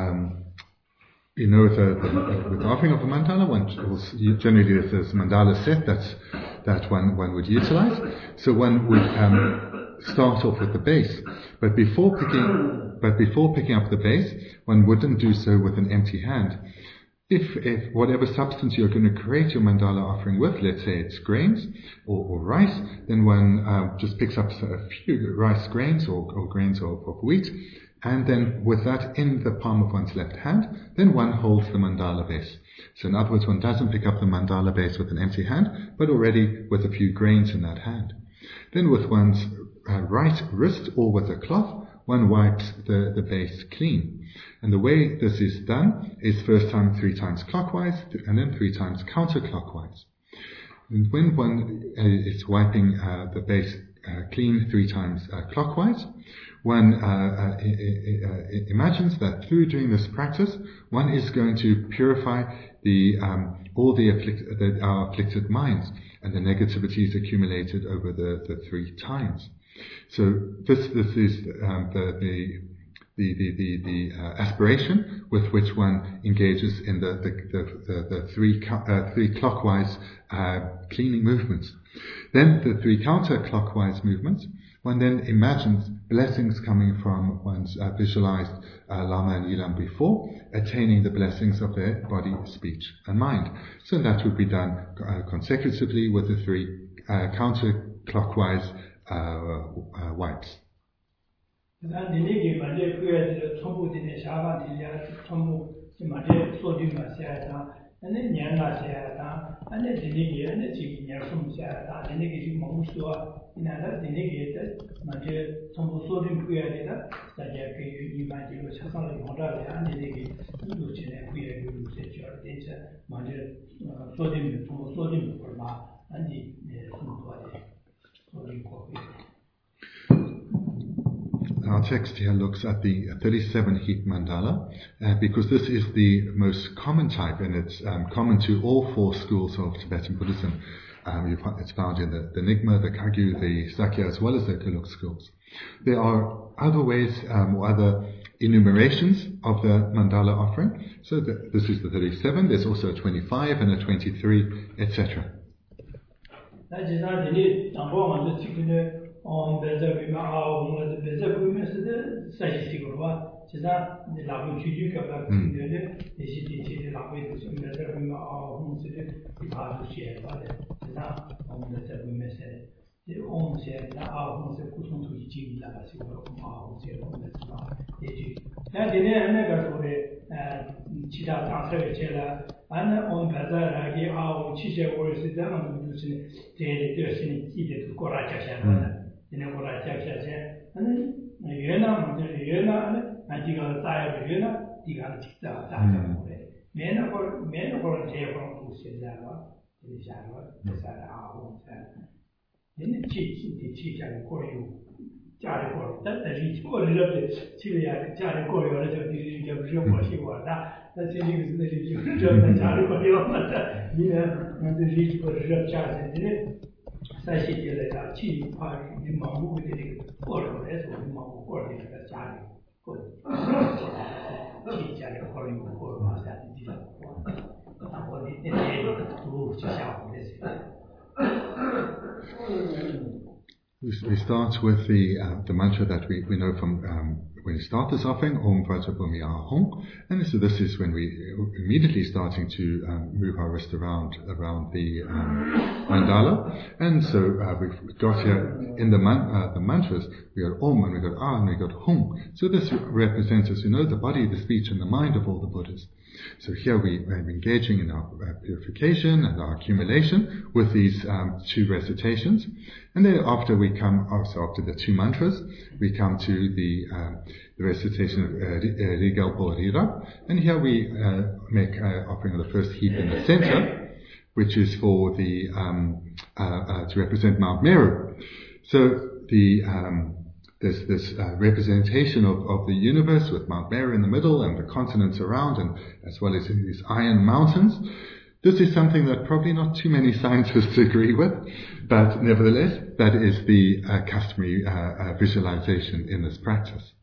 with the offering of a mandala, generally there's this mandala set that one would utilize. So one would start off with the base, but before picking up the base, one wouldn't do so with an empty hand. If whatever substance you're going to create your mandala offering with, let's say it's grains or rice, then one just picks up a few rice grains or grains of wheat, and then with that in the palm of one's left hand, then one holds the mandala base. So in other words, one doesn't pick up the mandala base with an empty hand, but already with a few grains in that hand. Then with one's right wrist or with a cloth, one wipes the base clean. And the way this is done is first time 3 times clockwise and then 3 times counterclockwise. And when one is wiping the base clean 3 times clockwise, one imagines that through doing this practice, one is going to purify all our afflicted minds and the negativities accumulated over the 3 times. So this is the aspiration with which one engages in the 3 clockwise cleaning movements. Then the 3 counterclockwise movements, one then imagines blessings coming from one's visualized Lama and Yilam before, attaining the blessings of their body, speech and mind. So that would be done consecutively with the 3 counterclockwise wipes. And then Yana Sayata, and then the Niggy, and the Chicken from Sayata, the Niggy Mosua, in another the Niggy, Madia, some sodium creator, Sajaki, you might use Hassan Modalia, and the Niggy, Lucin, and we use it, your data, Madia, sodium, sodium for Ma, and the sodium coffee. Our text here looks at the 37 heap mandala because this is the most common type, and it's common to all 4 schools of Tibetan Buddhism. It's found in the Nyingma, the Kagyu, the Sakya, as well as the Gelug schools. There are other ways or other enumerations of the mandala offering. So this is the 37. There's also a 25 and a 23, etc. On Bezabima, one of the Bezabima, the Sajisigova, Chizat, the Labu Chuka, the city, the Labu, the Bezabima, whom the Padu share, but not on the Bezabima said. The home said, now the Kusun to Jim Labasi, or said on the smart. Now the never for the Chida Tansavicella, and on Bazaragi, our Chicha was the Daman using the person heated to Koracha. In a what I said, and then Yena, and you got a tire of Yena, you got a tire. Men or a jail who says that, the Java, the Sada, then the cheat and call you Jaricor. That's the rich call it up the Chile, Jaricor, or the what she was. That's the news that you Jaricor, and the rich for the charge in it. Sashi like cheap party, the Mamu with the photo, as well as Mamu for the Charlie. Good. Teach a calling for myself. What did they do to shout this? We start with the mantra that we know from when we start this offering, Om Vrajabhumi Ahong, and so this is when we immediately starting to move our wrist around the mandala, and so we've got here in the mantras we got Om and we got Ah and we got Hung. So this represents, as you know, the body, the speech, and the mind of all the Buddhas. So here we're engaging in our purification and our accumulation with these 2 recitations. And then after the 2 mantras, we come to the recitation of Rigel Bo Rira. And here we make offering of the first heap in the center, which is for the to represent Mount Meru. So there's this representation of the universe with Mount Meru in the middle and the continents around, and as well as these iron mountains. This is something that probably not too many scientists agree with, but nevertheless, that is the customary visualization in this practice.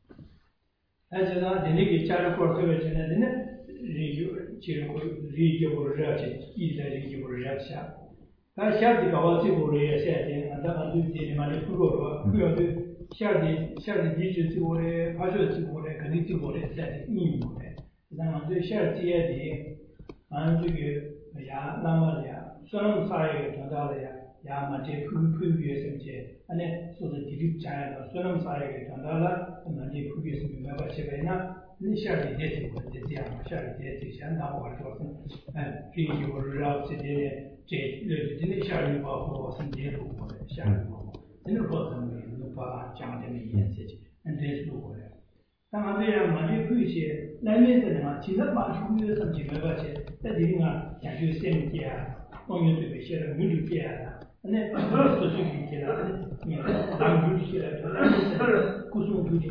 Yamate previous and then so the deep channel, Sonam Sai, Tandala, and the previous member Chevena, initially dating with the Shari dating, and now what wasn't, and three you were out today, initially wasn't there for the Shari. Then it wasn't Lupa, Chandani, and there's no way. Tamabia, Mani Pushi, Lamit and China Bash, some Jimmy, that didn't can do same here. on you to be shared a new piano. And then, so you I'm really sure Kusu Duty.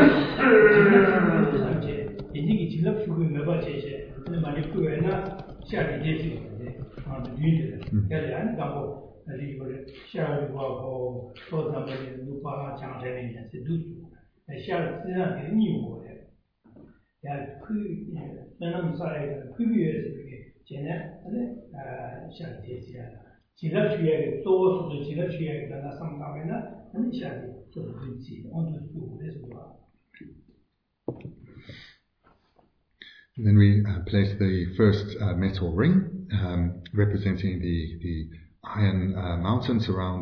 Indeed, you love to remember Chase, and the Manipurana, sharing Jesse on the unit. And Gambo, as you would share the work for example, Lupa, Changing, and Seduce. I share the new water. That I'm sorry, previous Jenna, and then share Jesse. 几个区域多数的几个区域跟他上岗位呢，很下的就是分析，我们做的是吧？ And then we place the first metal ring representing the iron mountains around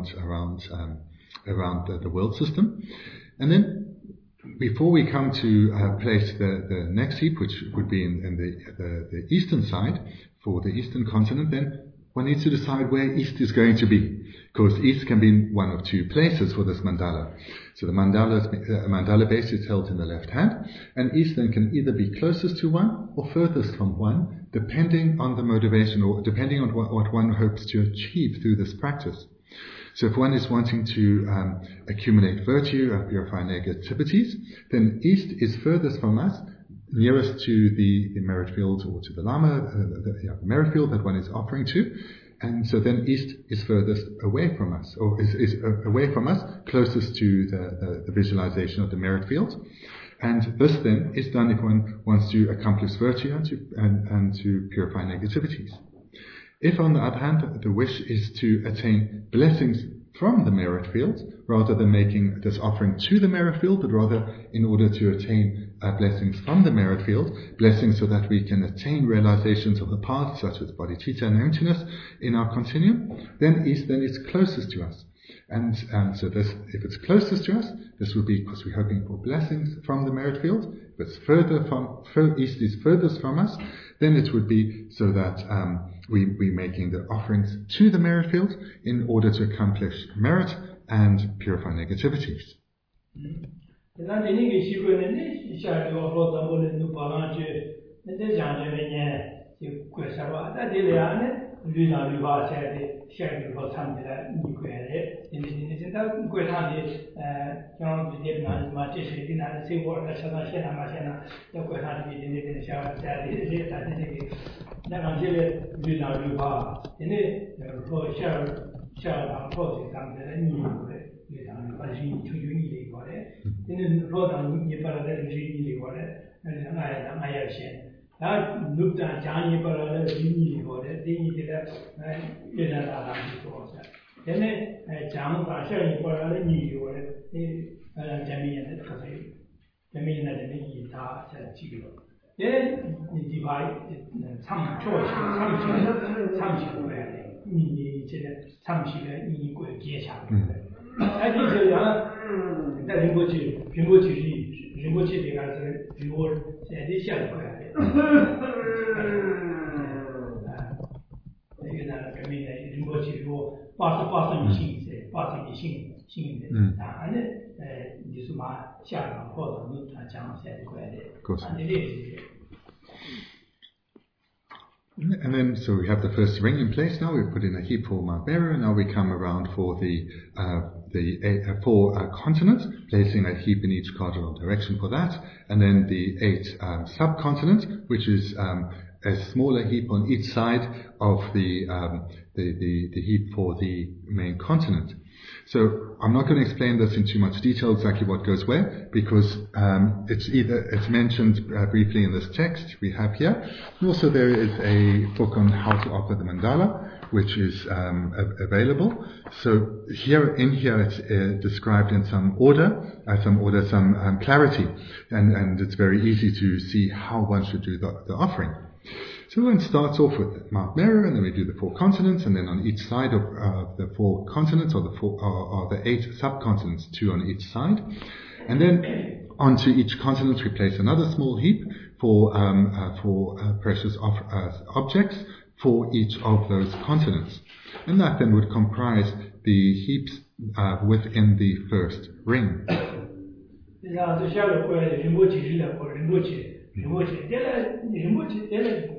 the world system. And then before we come to place the next heap, which would be in the eastern side for the eastern continent, then one needs to decide where east is going to be, because east can be one of two places for this mandala. So the mandala base is held in the left hand, and east then can either be closest to one or furthest from one, depending on the motivation or depending on what one hopes to achieve through this practice. So if one is wanting to accumulate virtue and purify negativities, then east is furthest from us, nearest to the merit field or to the Lama, the merit field that one is offering to. And so then east is furthest away from us, or is away from us, closest to the visualization of the merit field. And this then is done if one wants to accomplish virtue and to purify negativities. If on the other hand, the wish is to attain blessings from the merit field, rather than making this offering to the merit field, but rather in order to attain blessings from the merit field, blessings so that we can attain realizations of the path, such as bodhicitta and emptiness in our continuum, then east then is closest to us. And so this, if it's closest to us, this would be because we're hoping for blessings from the merit field. If it's east is furthest from us, then it would be so that we're making the offerings to the merit field in order to accomplish merit and purify negativities. Looked at Johnny for a uni or the thing that then John was sharing for a uni or Jamie and the then the divide some choice, I think that Rinpoche the reward said this year. Rinpoche reward, passing And then, so we have the first ring in place now. We've put in a heap for Mount Meru, and now we come around for the four continents, placing a heap in each cardinal direction for that, and then the 8 subcontinents, which is a smaller heap on each side of the heap for the main continent. So I'm not going to explain this in too much detail exactly what goes where, because it's mentioned briefly in this text we have here. And also there is a book on how to offer the mandala, which is available. So here it's described in some order, some clarity, and it's very easy to see how one should do the offering. So one starts off with Mount Meru, and then we do the 4 continents, and then on each side of the 4 continents, or the 8 subcontinents, 2 on each side. And then onto each continent we place another small heap for precious objects for each of those continents. And that then would comprise the heaps within the first ring.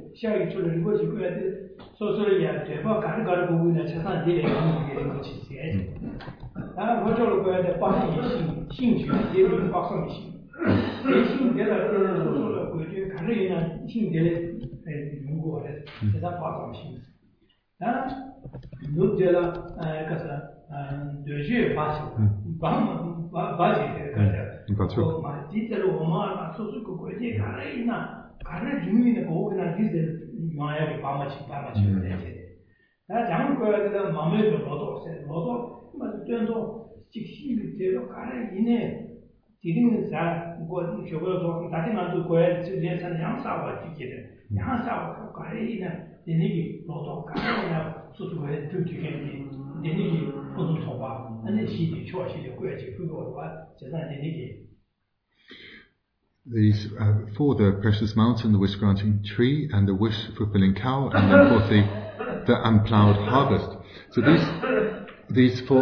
下一出来如果是过来的，说出来也对方干的部分呢，车上这类东西去写。啊，我做了过来的发现兴趣也有发生的性，兴趣了说了过去看着人呢，兴趣的用过的，这是发生性。啊，弄对了，个是对学发现，发现这个个是，我嘛，记得我嘛，说个国际看着人呢。看着人民的部分呢，就是原来的爸妈去那些，但这样过来这个慢慢就老多，那么这样说，这心里这个看着人呢，一定啥，我学会了说，大家呢都过来就连成两三万就觉得，两三万看着人呢，人那个老多，看着呢，说出来就这个人那个不同说法，那心里确实的过去不多的话，就让人那个。 These for the precious mountain, the wish-granting tree, and the wish-fulfilling cow, and then fourthly, the unplowed harvest. So these four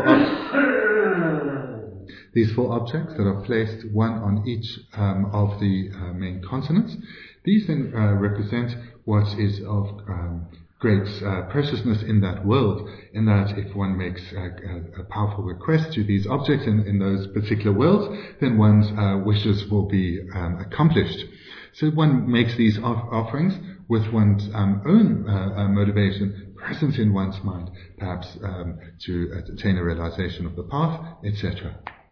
objects that are placed one on each of the main continents, these then represent what is of great preciousness in that world, in that if one makes a powerful request to these objects in those particular worlds, then one's wishes will be accomplished. So one makes these offerings with one's own motivation present in one's mind, perhaps to attain a realization of the path, etc.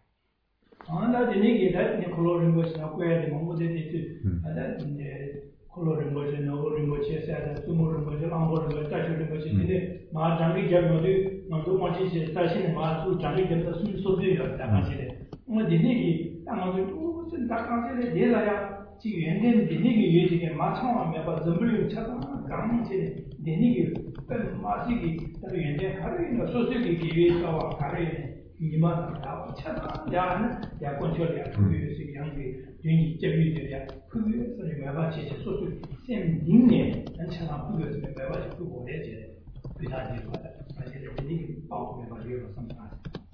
콜로 링고지 노고 링고지 세다 투모 링고지 랑고 링고지 다시 링고지 근데 마 장기 잡노도 너도 마치 사실은 마수 장기 잡다 순소리야 다가지네 뭐 디니기 아마도 무슨 다가지네 내라야 지 연된 디니기 유지게 마청하면 봐 전부를 찾아 강지네 디니기 마시기 또 연된 하루에 소소기 기회가 하루에 이만 다 찾아 야는 야권처리야 그게 양기 윤이 제비들이야 그게 소리 매바치 소소 셈 닝네 안차나 그게 매바치 그거 내지 비다지 거다 사실 이게 바로 매바리로 상관.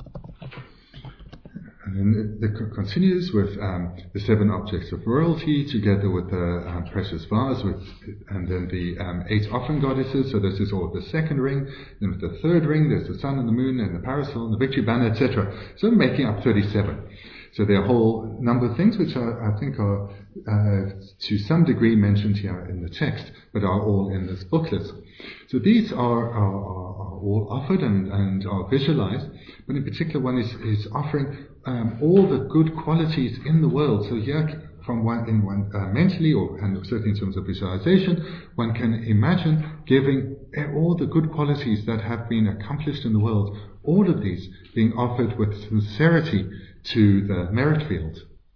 And it continues with the seven objects of royalty, together with the precious vase, and then the 8 offering goddesses. So this is all the second ring. Then with the third ring, there's the sun and the moon and the parasol and the victory banner, etc. So making up 37. So there are a whole number of things which I think are to some degree mentioned here in the text, but are all in this booklet. So these are all offered and are visualized, but in particular one is offering all the good qualities in the world. So here, from one mentally, and certainly in terms of visualization, one can imagine giving all the good qualities that have been accomplished in the world, all of these being offered with sincerity to the merit field.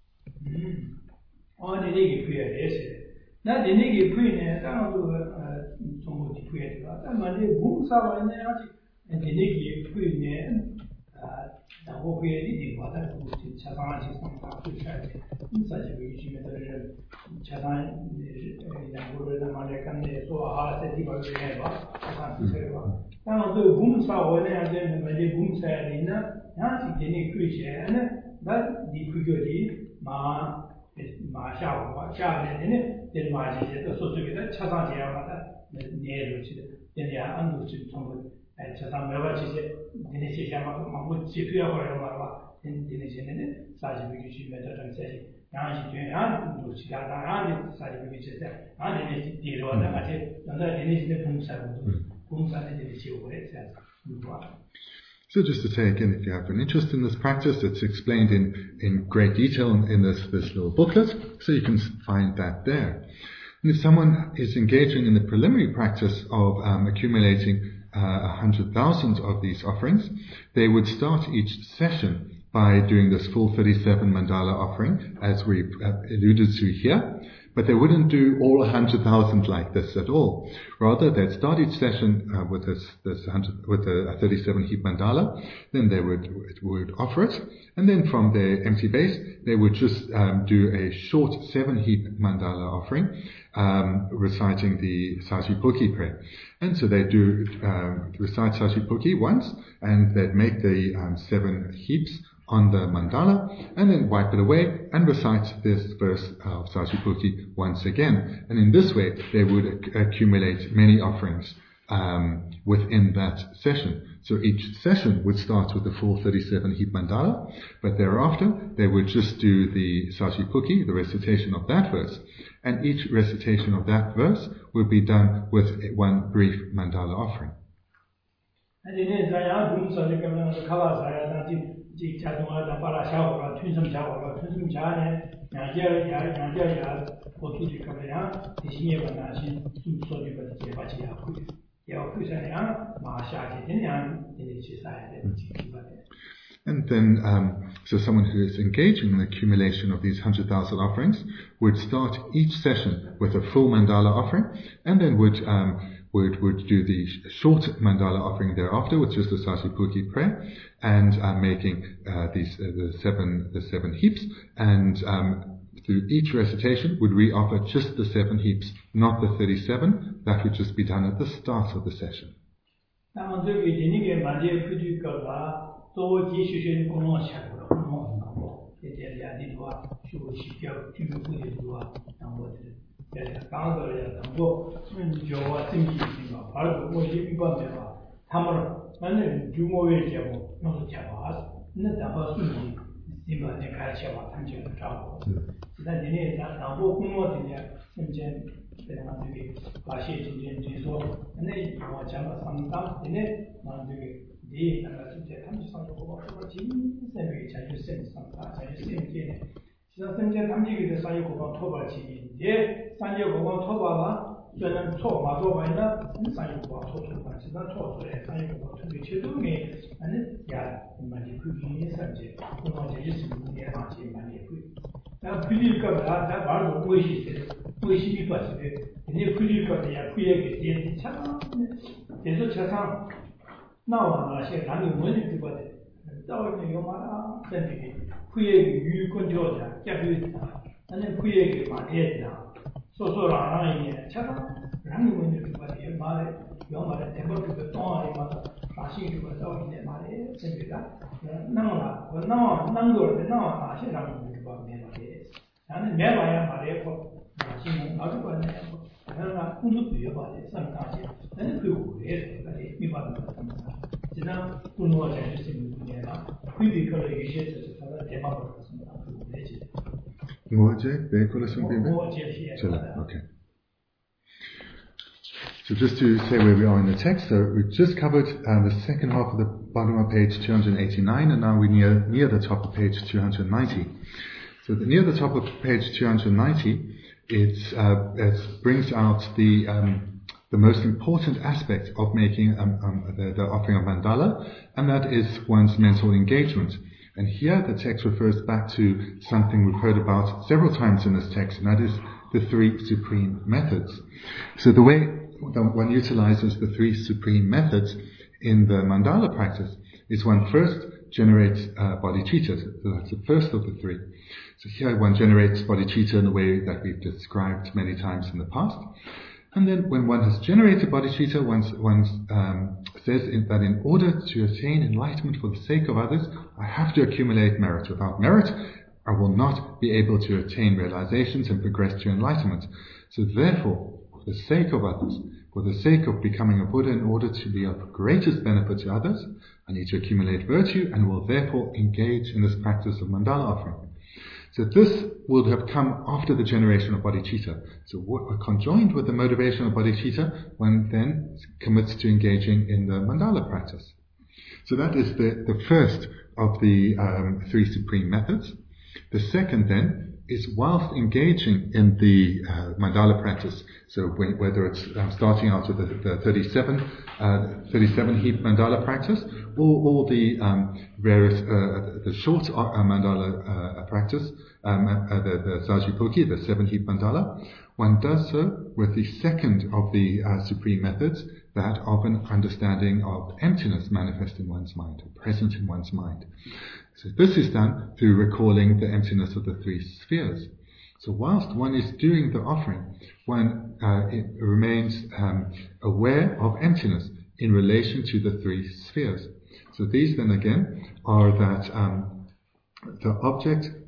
So just to say again, if you have an interest in this practice, it's explained in great detail in this little booklet, so you can find that there. And if someone is engaging in the preliminary practice of accumulating 100,000 of these offerings, they would start each session by doing this full 37 mandala offering, as we've alluded to here. But they wouldn't do all 100,000 like this at all. Rather, they'd start each session with the 37 heap mandala. Then they would offer it, and then from their empty base, they would just do a short 7 heap mandala offering, reciting the Satipukki prayer. And so they do recite Satipukki once, and they'd make the 7 heaps on the mandala, and then wipe it away and recite this verse of Satipukki once again. And in this way, they would accumulate many offerings within that session. So each session would start with the full 37 heap mandala, but thereafter they would just do the Sajipuki, the recitation of that verse, and each recitation of that verse would be done with one brief mandala offering. And then, so someone who is engaging in the accumulation of these 100,000 offerings would start each session with a full mandala offering, and then would do the short mandala offering thereafter, which is the Sajipuki prayer, and making the seven heaps, and through each recitation would re-offer just the 7 heaps, not the 37. That would just be done at the start of the session. Okay. So just to say where we are in the text, so we've just covered the second half of the bottom of page 289, and now we're near the top of page 290. So near the top of page 290, it brings out the most important aspect of making the offering of mandala, and that is one's mental engagement. And here the text refers back to something we've heard about several times in this text, and that is the 3 supreme methods. So the way one utilizes the 3 supreme methods in the mandala practice is one first generates bodhicitta. So that's the first of the 3. So here one generates bodhicitta in the way that we've described many times in the past. And then when one has generated bodhicitta, one says that in order to attain enlightenment for the sake of others, I have to accumulate merit. Without merit, I will not be able to attain realizations and progress to enlightenment. So therefore, for the sake of others, for the sake of becoming a Buddha, in order to be of greatest benefit to others, I need to accumulate virtue and will therefore engage in this practice of mandala offering. So this would have come after the generation of bodhicitta. So conjoined with the motivation of bodhicitta, one then commits to engaging in the mandala practice. So that is the first of the 3 supreme methods. The second then is whilst engaging in the mandala practice, so whether it's starting out with the 37 heap mandala practice, or the various the short mandala practice, the Sajipuki, the 7 heap mandala, one does so with the second of the supreme methods, that of an understanding of emptiness manifest in one's mind, or present in one's mind. So this is done through recalling the emptiness of the 3 spheres. So whilst one is doing the offering, one remains aware of emptiness in relation to the 3 spheres. So these then again are that the object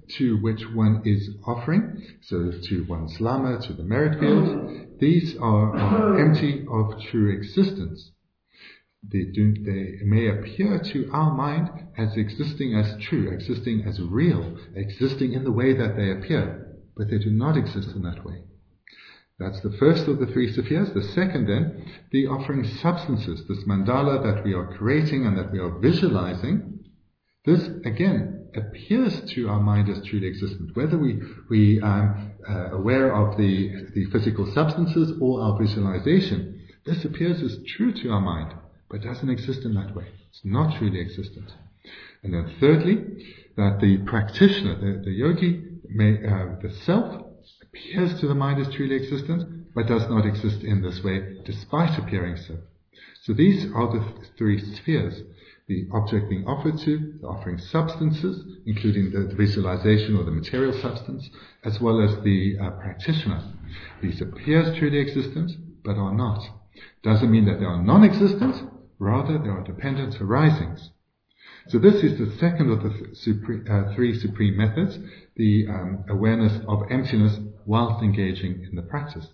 to which one is offering, so to one's lama, to the merit field, these are empty of true existence. They may appear to our mind as existing as true, existing as real, existing in the way that they appear, but they do not exist in that way. That's the first of the three spheres. The second then, the offering substances, this mandala that we are creating and that we are visualizing, this again appears to our mind as truly existent. Whether we are aware of the physical substances or our visualization, this appears as true to our mind, but doesn't exist in that way. It's not truly existent. And then thirdly, that the practitioner, the yogi, the self, appears to the mind as truly existent, but does not exist in this way, despite appearing so. So these are the three spheres. The object being offered to, the offering substances, including the visualization or the material substance, as well as the practitioner. These appear as truly existent, but are not. Doesn't mean that they are non-existent, rather they are dependent arisings. So this is the second of the three supreme methods, the awareness of emptiness whilst engaging in the practice.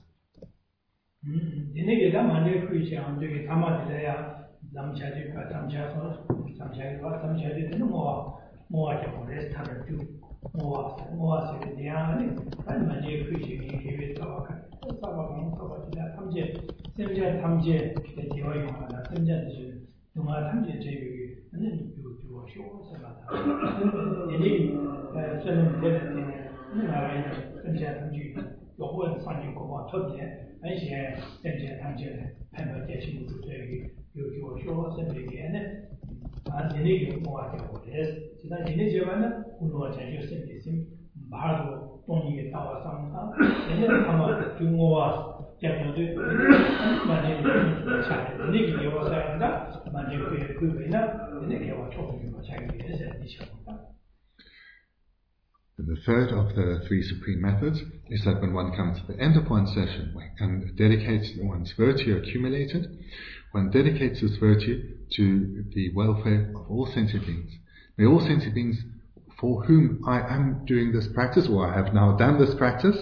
The third of the three supreme methods is that when one comes to the end of one's session and dedicates one's virtue accumulated, one dedicates this virtue to the welfare of all sentient beings. May all sentient beings for whom I am doing this practice, or I have now done this practice,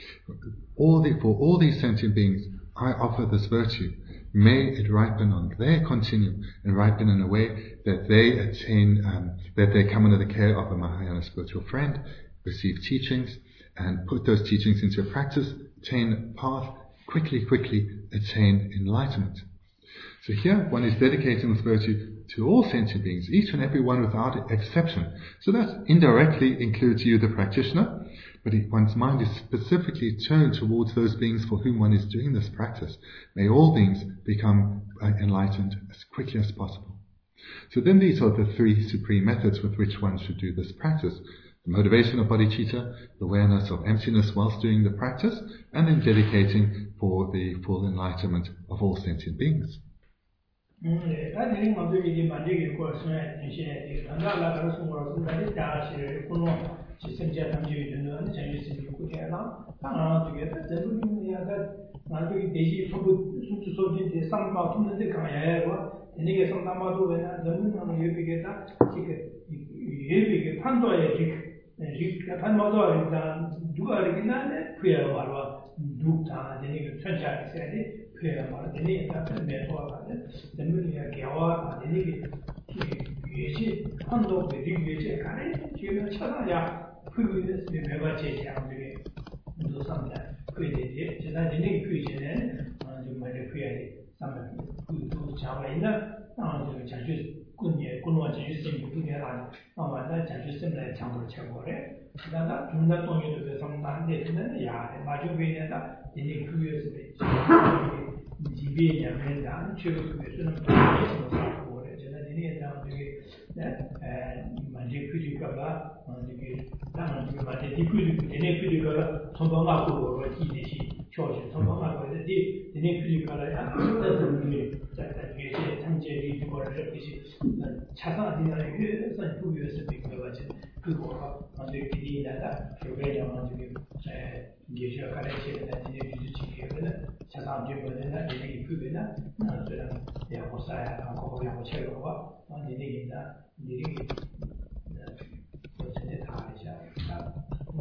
for all these sentient beings, I offer this virtue. May it ripen on their continuum and ripen in a way that they attain, that they come under the care of a Mahayana spiritual friend, receive teachings, and put those teachings into practice, attain a path, quickly attain enlightenment. So here one is dedicating this virtue to all sentient beings, each and every one without exception. So that indirectly includes you, the practitioner, but one's mind is specifically turned towards those beings for whom one is doing this practice. May all beings become enlightened as quickly as possible. So then these are the three supreme methods with which one should do this practice. The motivation of bodhicitta, the awareness of emptiness whilst doing the practice, and then dedicating for the full enlightenment of all sentient beings.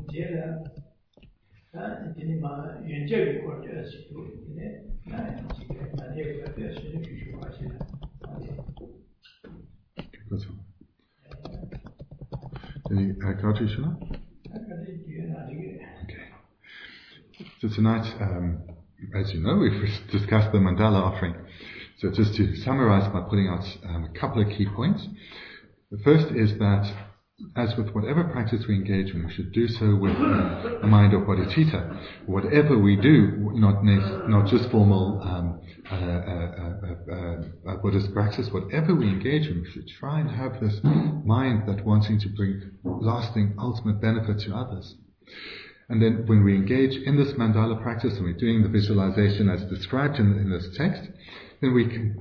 Any Shana? Okay. So tonight, as you know, we've discussed the mandala offering. So just to summarize by putting out a couple of key points. The first is that, as with whatever practice we engage in, we should do so with a mind of bodhicitta. Whatever we do, not just formal Buddhist practice, whatever we engage in, we should try and have this mind that wanting to bring lasting, ultimate benefit to others. And then when we engage in this mandala practice and we're doing the visualization as described in this text, then we can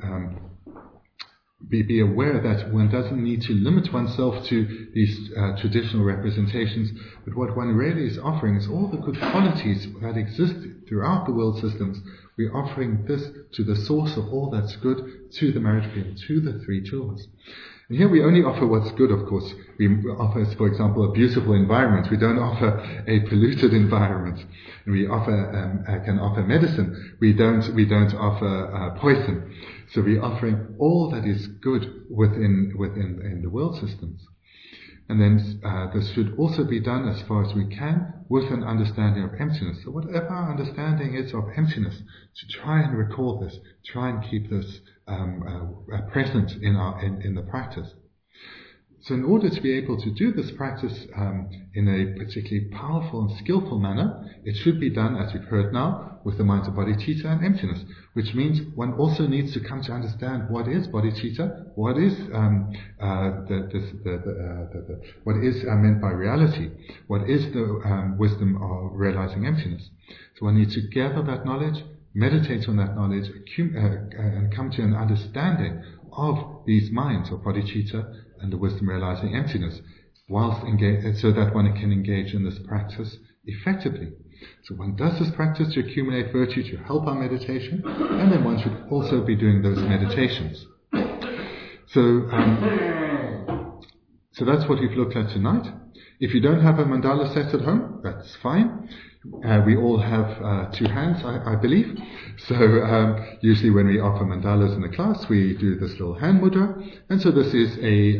be aware that one doesn't need to limit oneself to these traditional representations, but what one really is offering is all the good qualities that exist throughout the world systems. We're offering this to the source of all that's good, to the marriage field, to the three jewels. And here we only offer what's good, of course. We offer, for example, a beautiful environment. We don't offer a polluted environment. And we can offer medicine. We don't offer poison. So we're offering all that is good within the world systems. And then this should also be done as far as we can with an understanding of emptiness. So whatever our understanding is of emptiness, to try and recall this, try and keep this present in the practice. So in order to be able to do this practice in a particularly powerful and skillful manner, it should be done, as we've heard now, with the minds of bodhicitta and emptiness, which means one also needs to come to understand what is bodhicitta, what is what is meant by reality, what is the wisdom of realizing emptiness. So one needs to gather that knowledge, meditate on that knowledge, and come to an understanding of these minds of bodhicitta and the wisdom realizing emptiness, so that one can engage in this practice effectively. So one does this practice to accumulate virtue, to help our meditation, and then one should also be doing those meditations. So that's what we've looked at tonight. If you don't have a mandala set at home, that's fine. We all have two hands, I believe. So usually when we offer mandalas in the class, we do this little hand mudra. And so this is a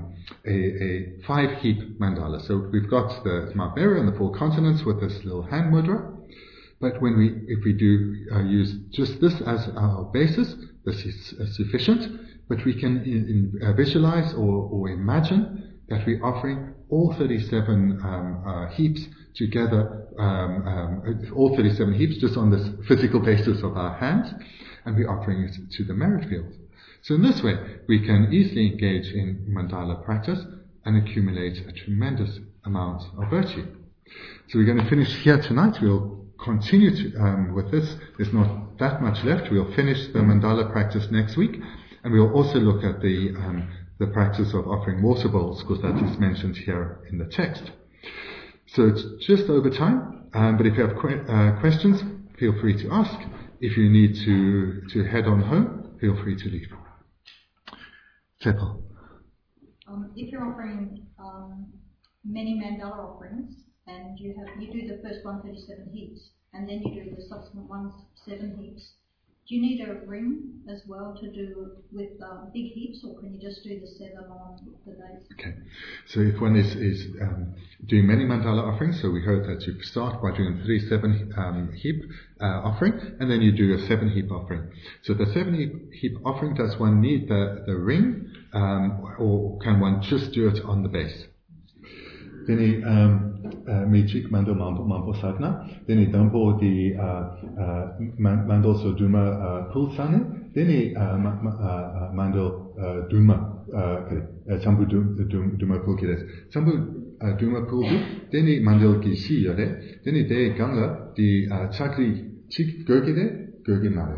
5-heap mandala. So we've got the Mount Meru and the 4 continents with this little hand mudra. But if we do use just this as our basis, this is sufficient. But we can visualize or imagine that we're offering all 37 heaps together, all 37 heaps just on this physical basis of our hands, and we're offering it to the merit field. So in this way, we can easily engage in mandala practice and accumulate a tremendous amount of virtue. So we're going to finish here tonight. We'll continue with this. There's not that much left. We'll finish the mandala practice next week, and we'll also look at the practice of offering water bowls, because that is mentioned here in the text. So it's just over time, but if you have questions, feel free to ask. If you need to head on home, feel free to leave. Tepa. If you're offering many mandala offerings, and you do the first 137 heaps, and then you do the subsequent 7 heaps, do you need a ring as well to do with big heaps, or can you just do the 7 on the days? Okay, so if one is doing many mandala offerings, so we heard that you start by doing 37 heap offering, and then you do a 7 heap offering. So the 7 heap offering, does one need the ring, or can one just do it on the base? Deni Mijik Mando Mambo Sadna, Deni Dambo di Mando So Duma Pulsane, Deni Mando Duma Sambu Duma Pulkides, Sambu Duma Puldu, Deni Mandel Gishi Yore, Deni De Ganga di Chakri Chik Gurgide, Gurgimare.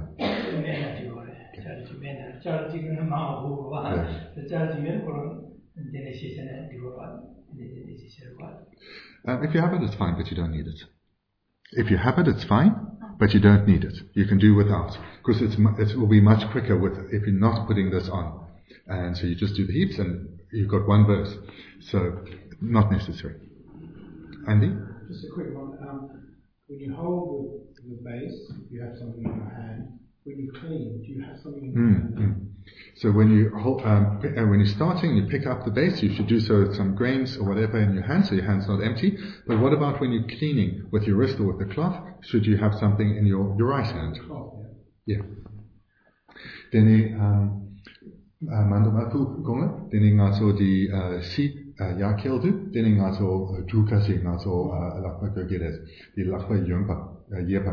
If you have it, it's fine, but you don't need it. If you have it, it's fine, but you don't need it. You can do without, because it will be much quicker if you're not putting this on. And so you just do the heaps, and you've got one verse. So not necessary. Andy? Just a quick one. When you hold the base, you have something in your hand. When you clean, do you have something in your hand? So when you're starting, you pick up the base. You should do so with some grains or whatever in your hand, so your hand's not empty. But what about when you're cleaning with your wrist or with the cloth? Should you have something in your right hand? Cloth, yeah. Deni mandamatu konga. Deni ngaso di si ya keldu. Deni ngaso jukasi ngaso lakpa kogires. Di lakpa yompa. Yepa.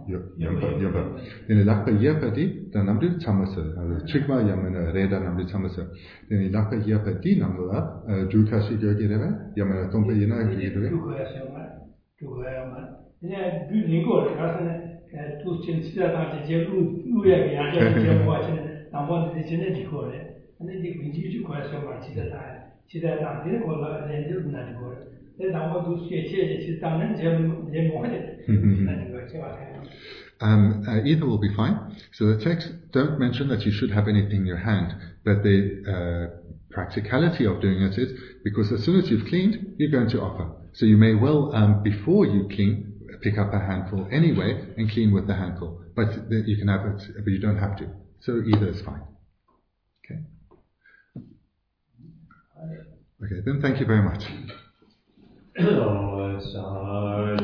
Deni lakpa yepa di dan namdu chamasa. Chikma yamana reda namdu chamasa. Deni lakpa yepa di namula jukasi kogireva. Yamana tompa yena kogireva. Jukayama. Deni du lingo kasane. Tu chinchida ta je lu ya ya je mo chine na mo de chine di ko le ane di binji ju ko so ma chida ta de ko la le de na di ko le na mo du xie xie chi ta ne je mo de na di ko che wa ta. Either will be fine. So the text don't mention that you should have anything in your hand, but the practicality of doing it is because as soon as you've cleaned, you're going to offer. So you may well, before you clean, pick up a handful anyway and clean with the handful. But you can have it, but you don't have to. So either is fine. Okay, then thank you very much.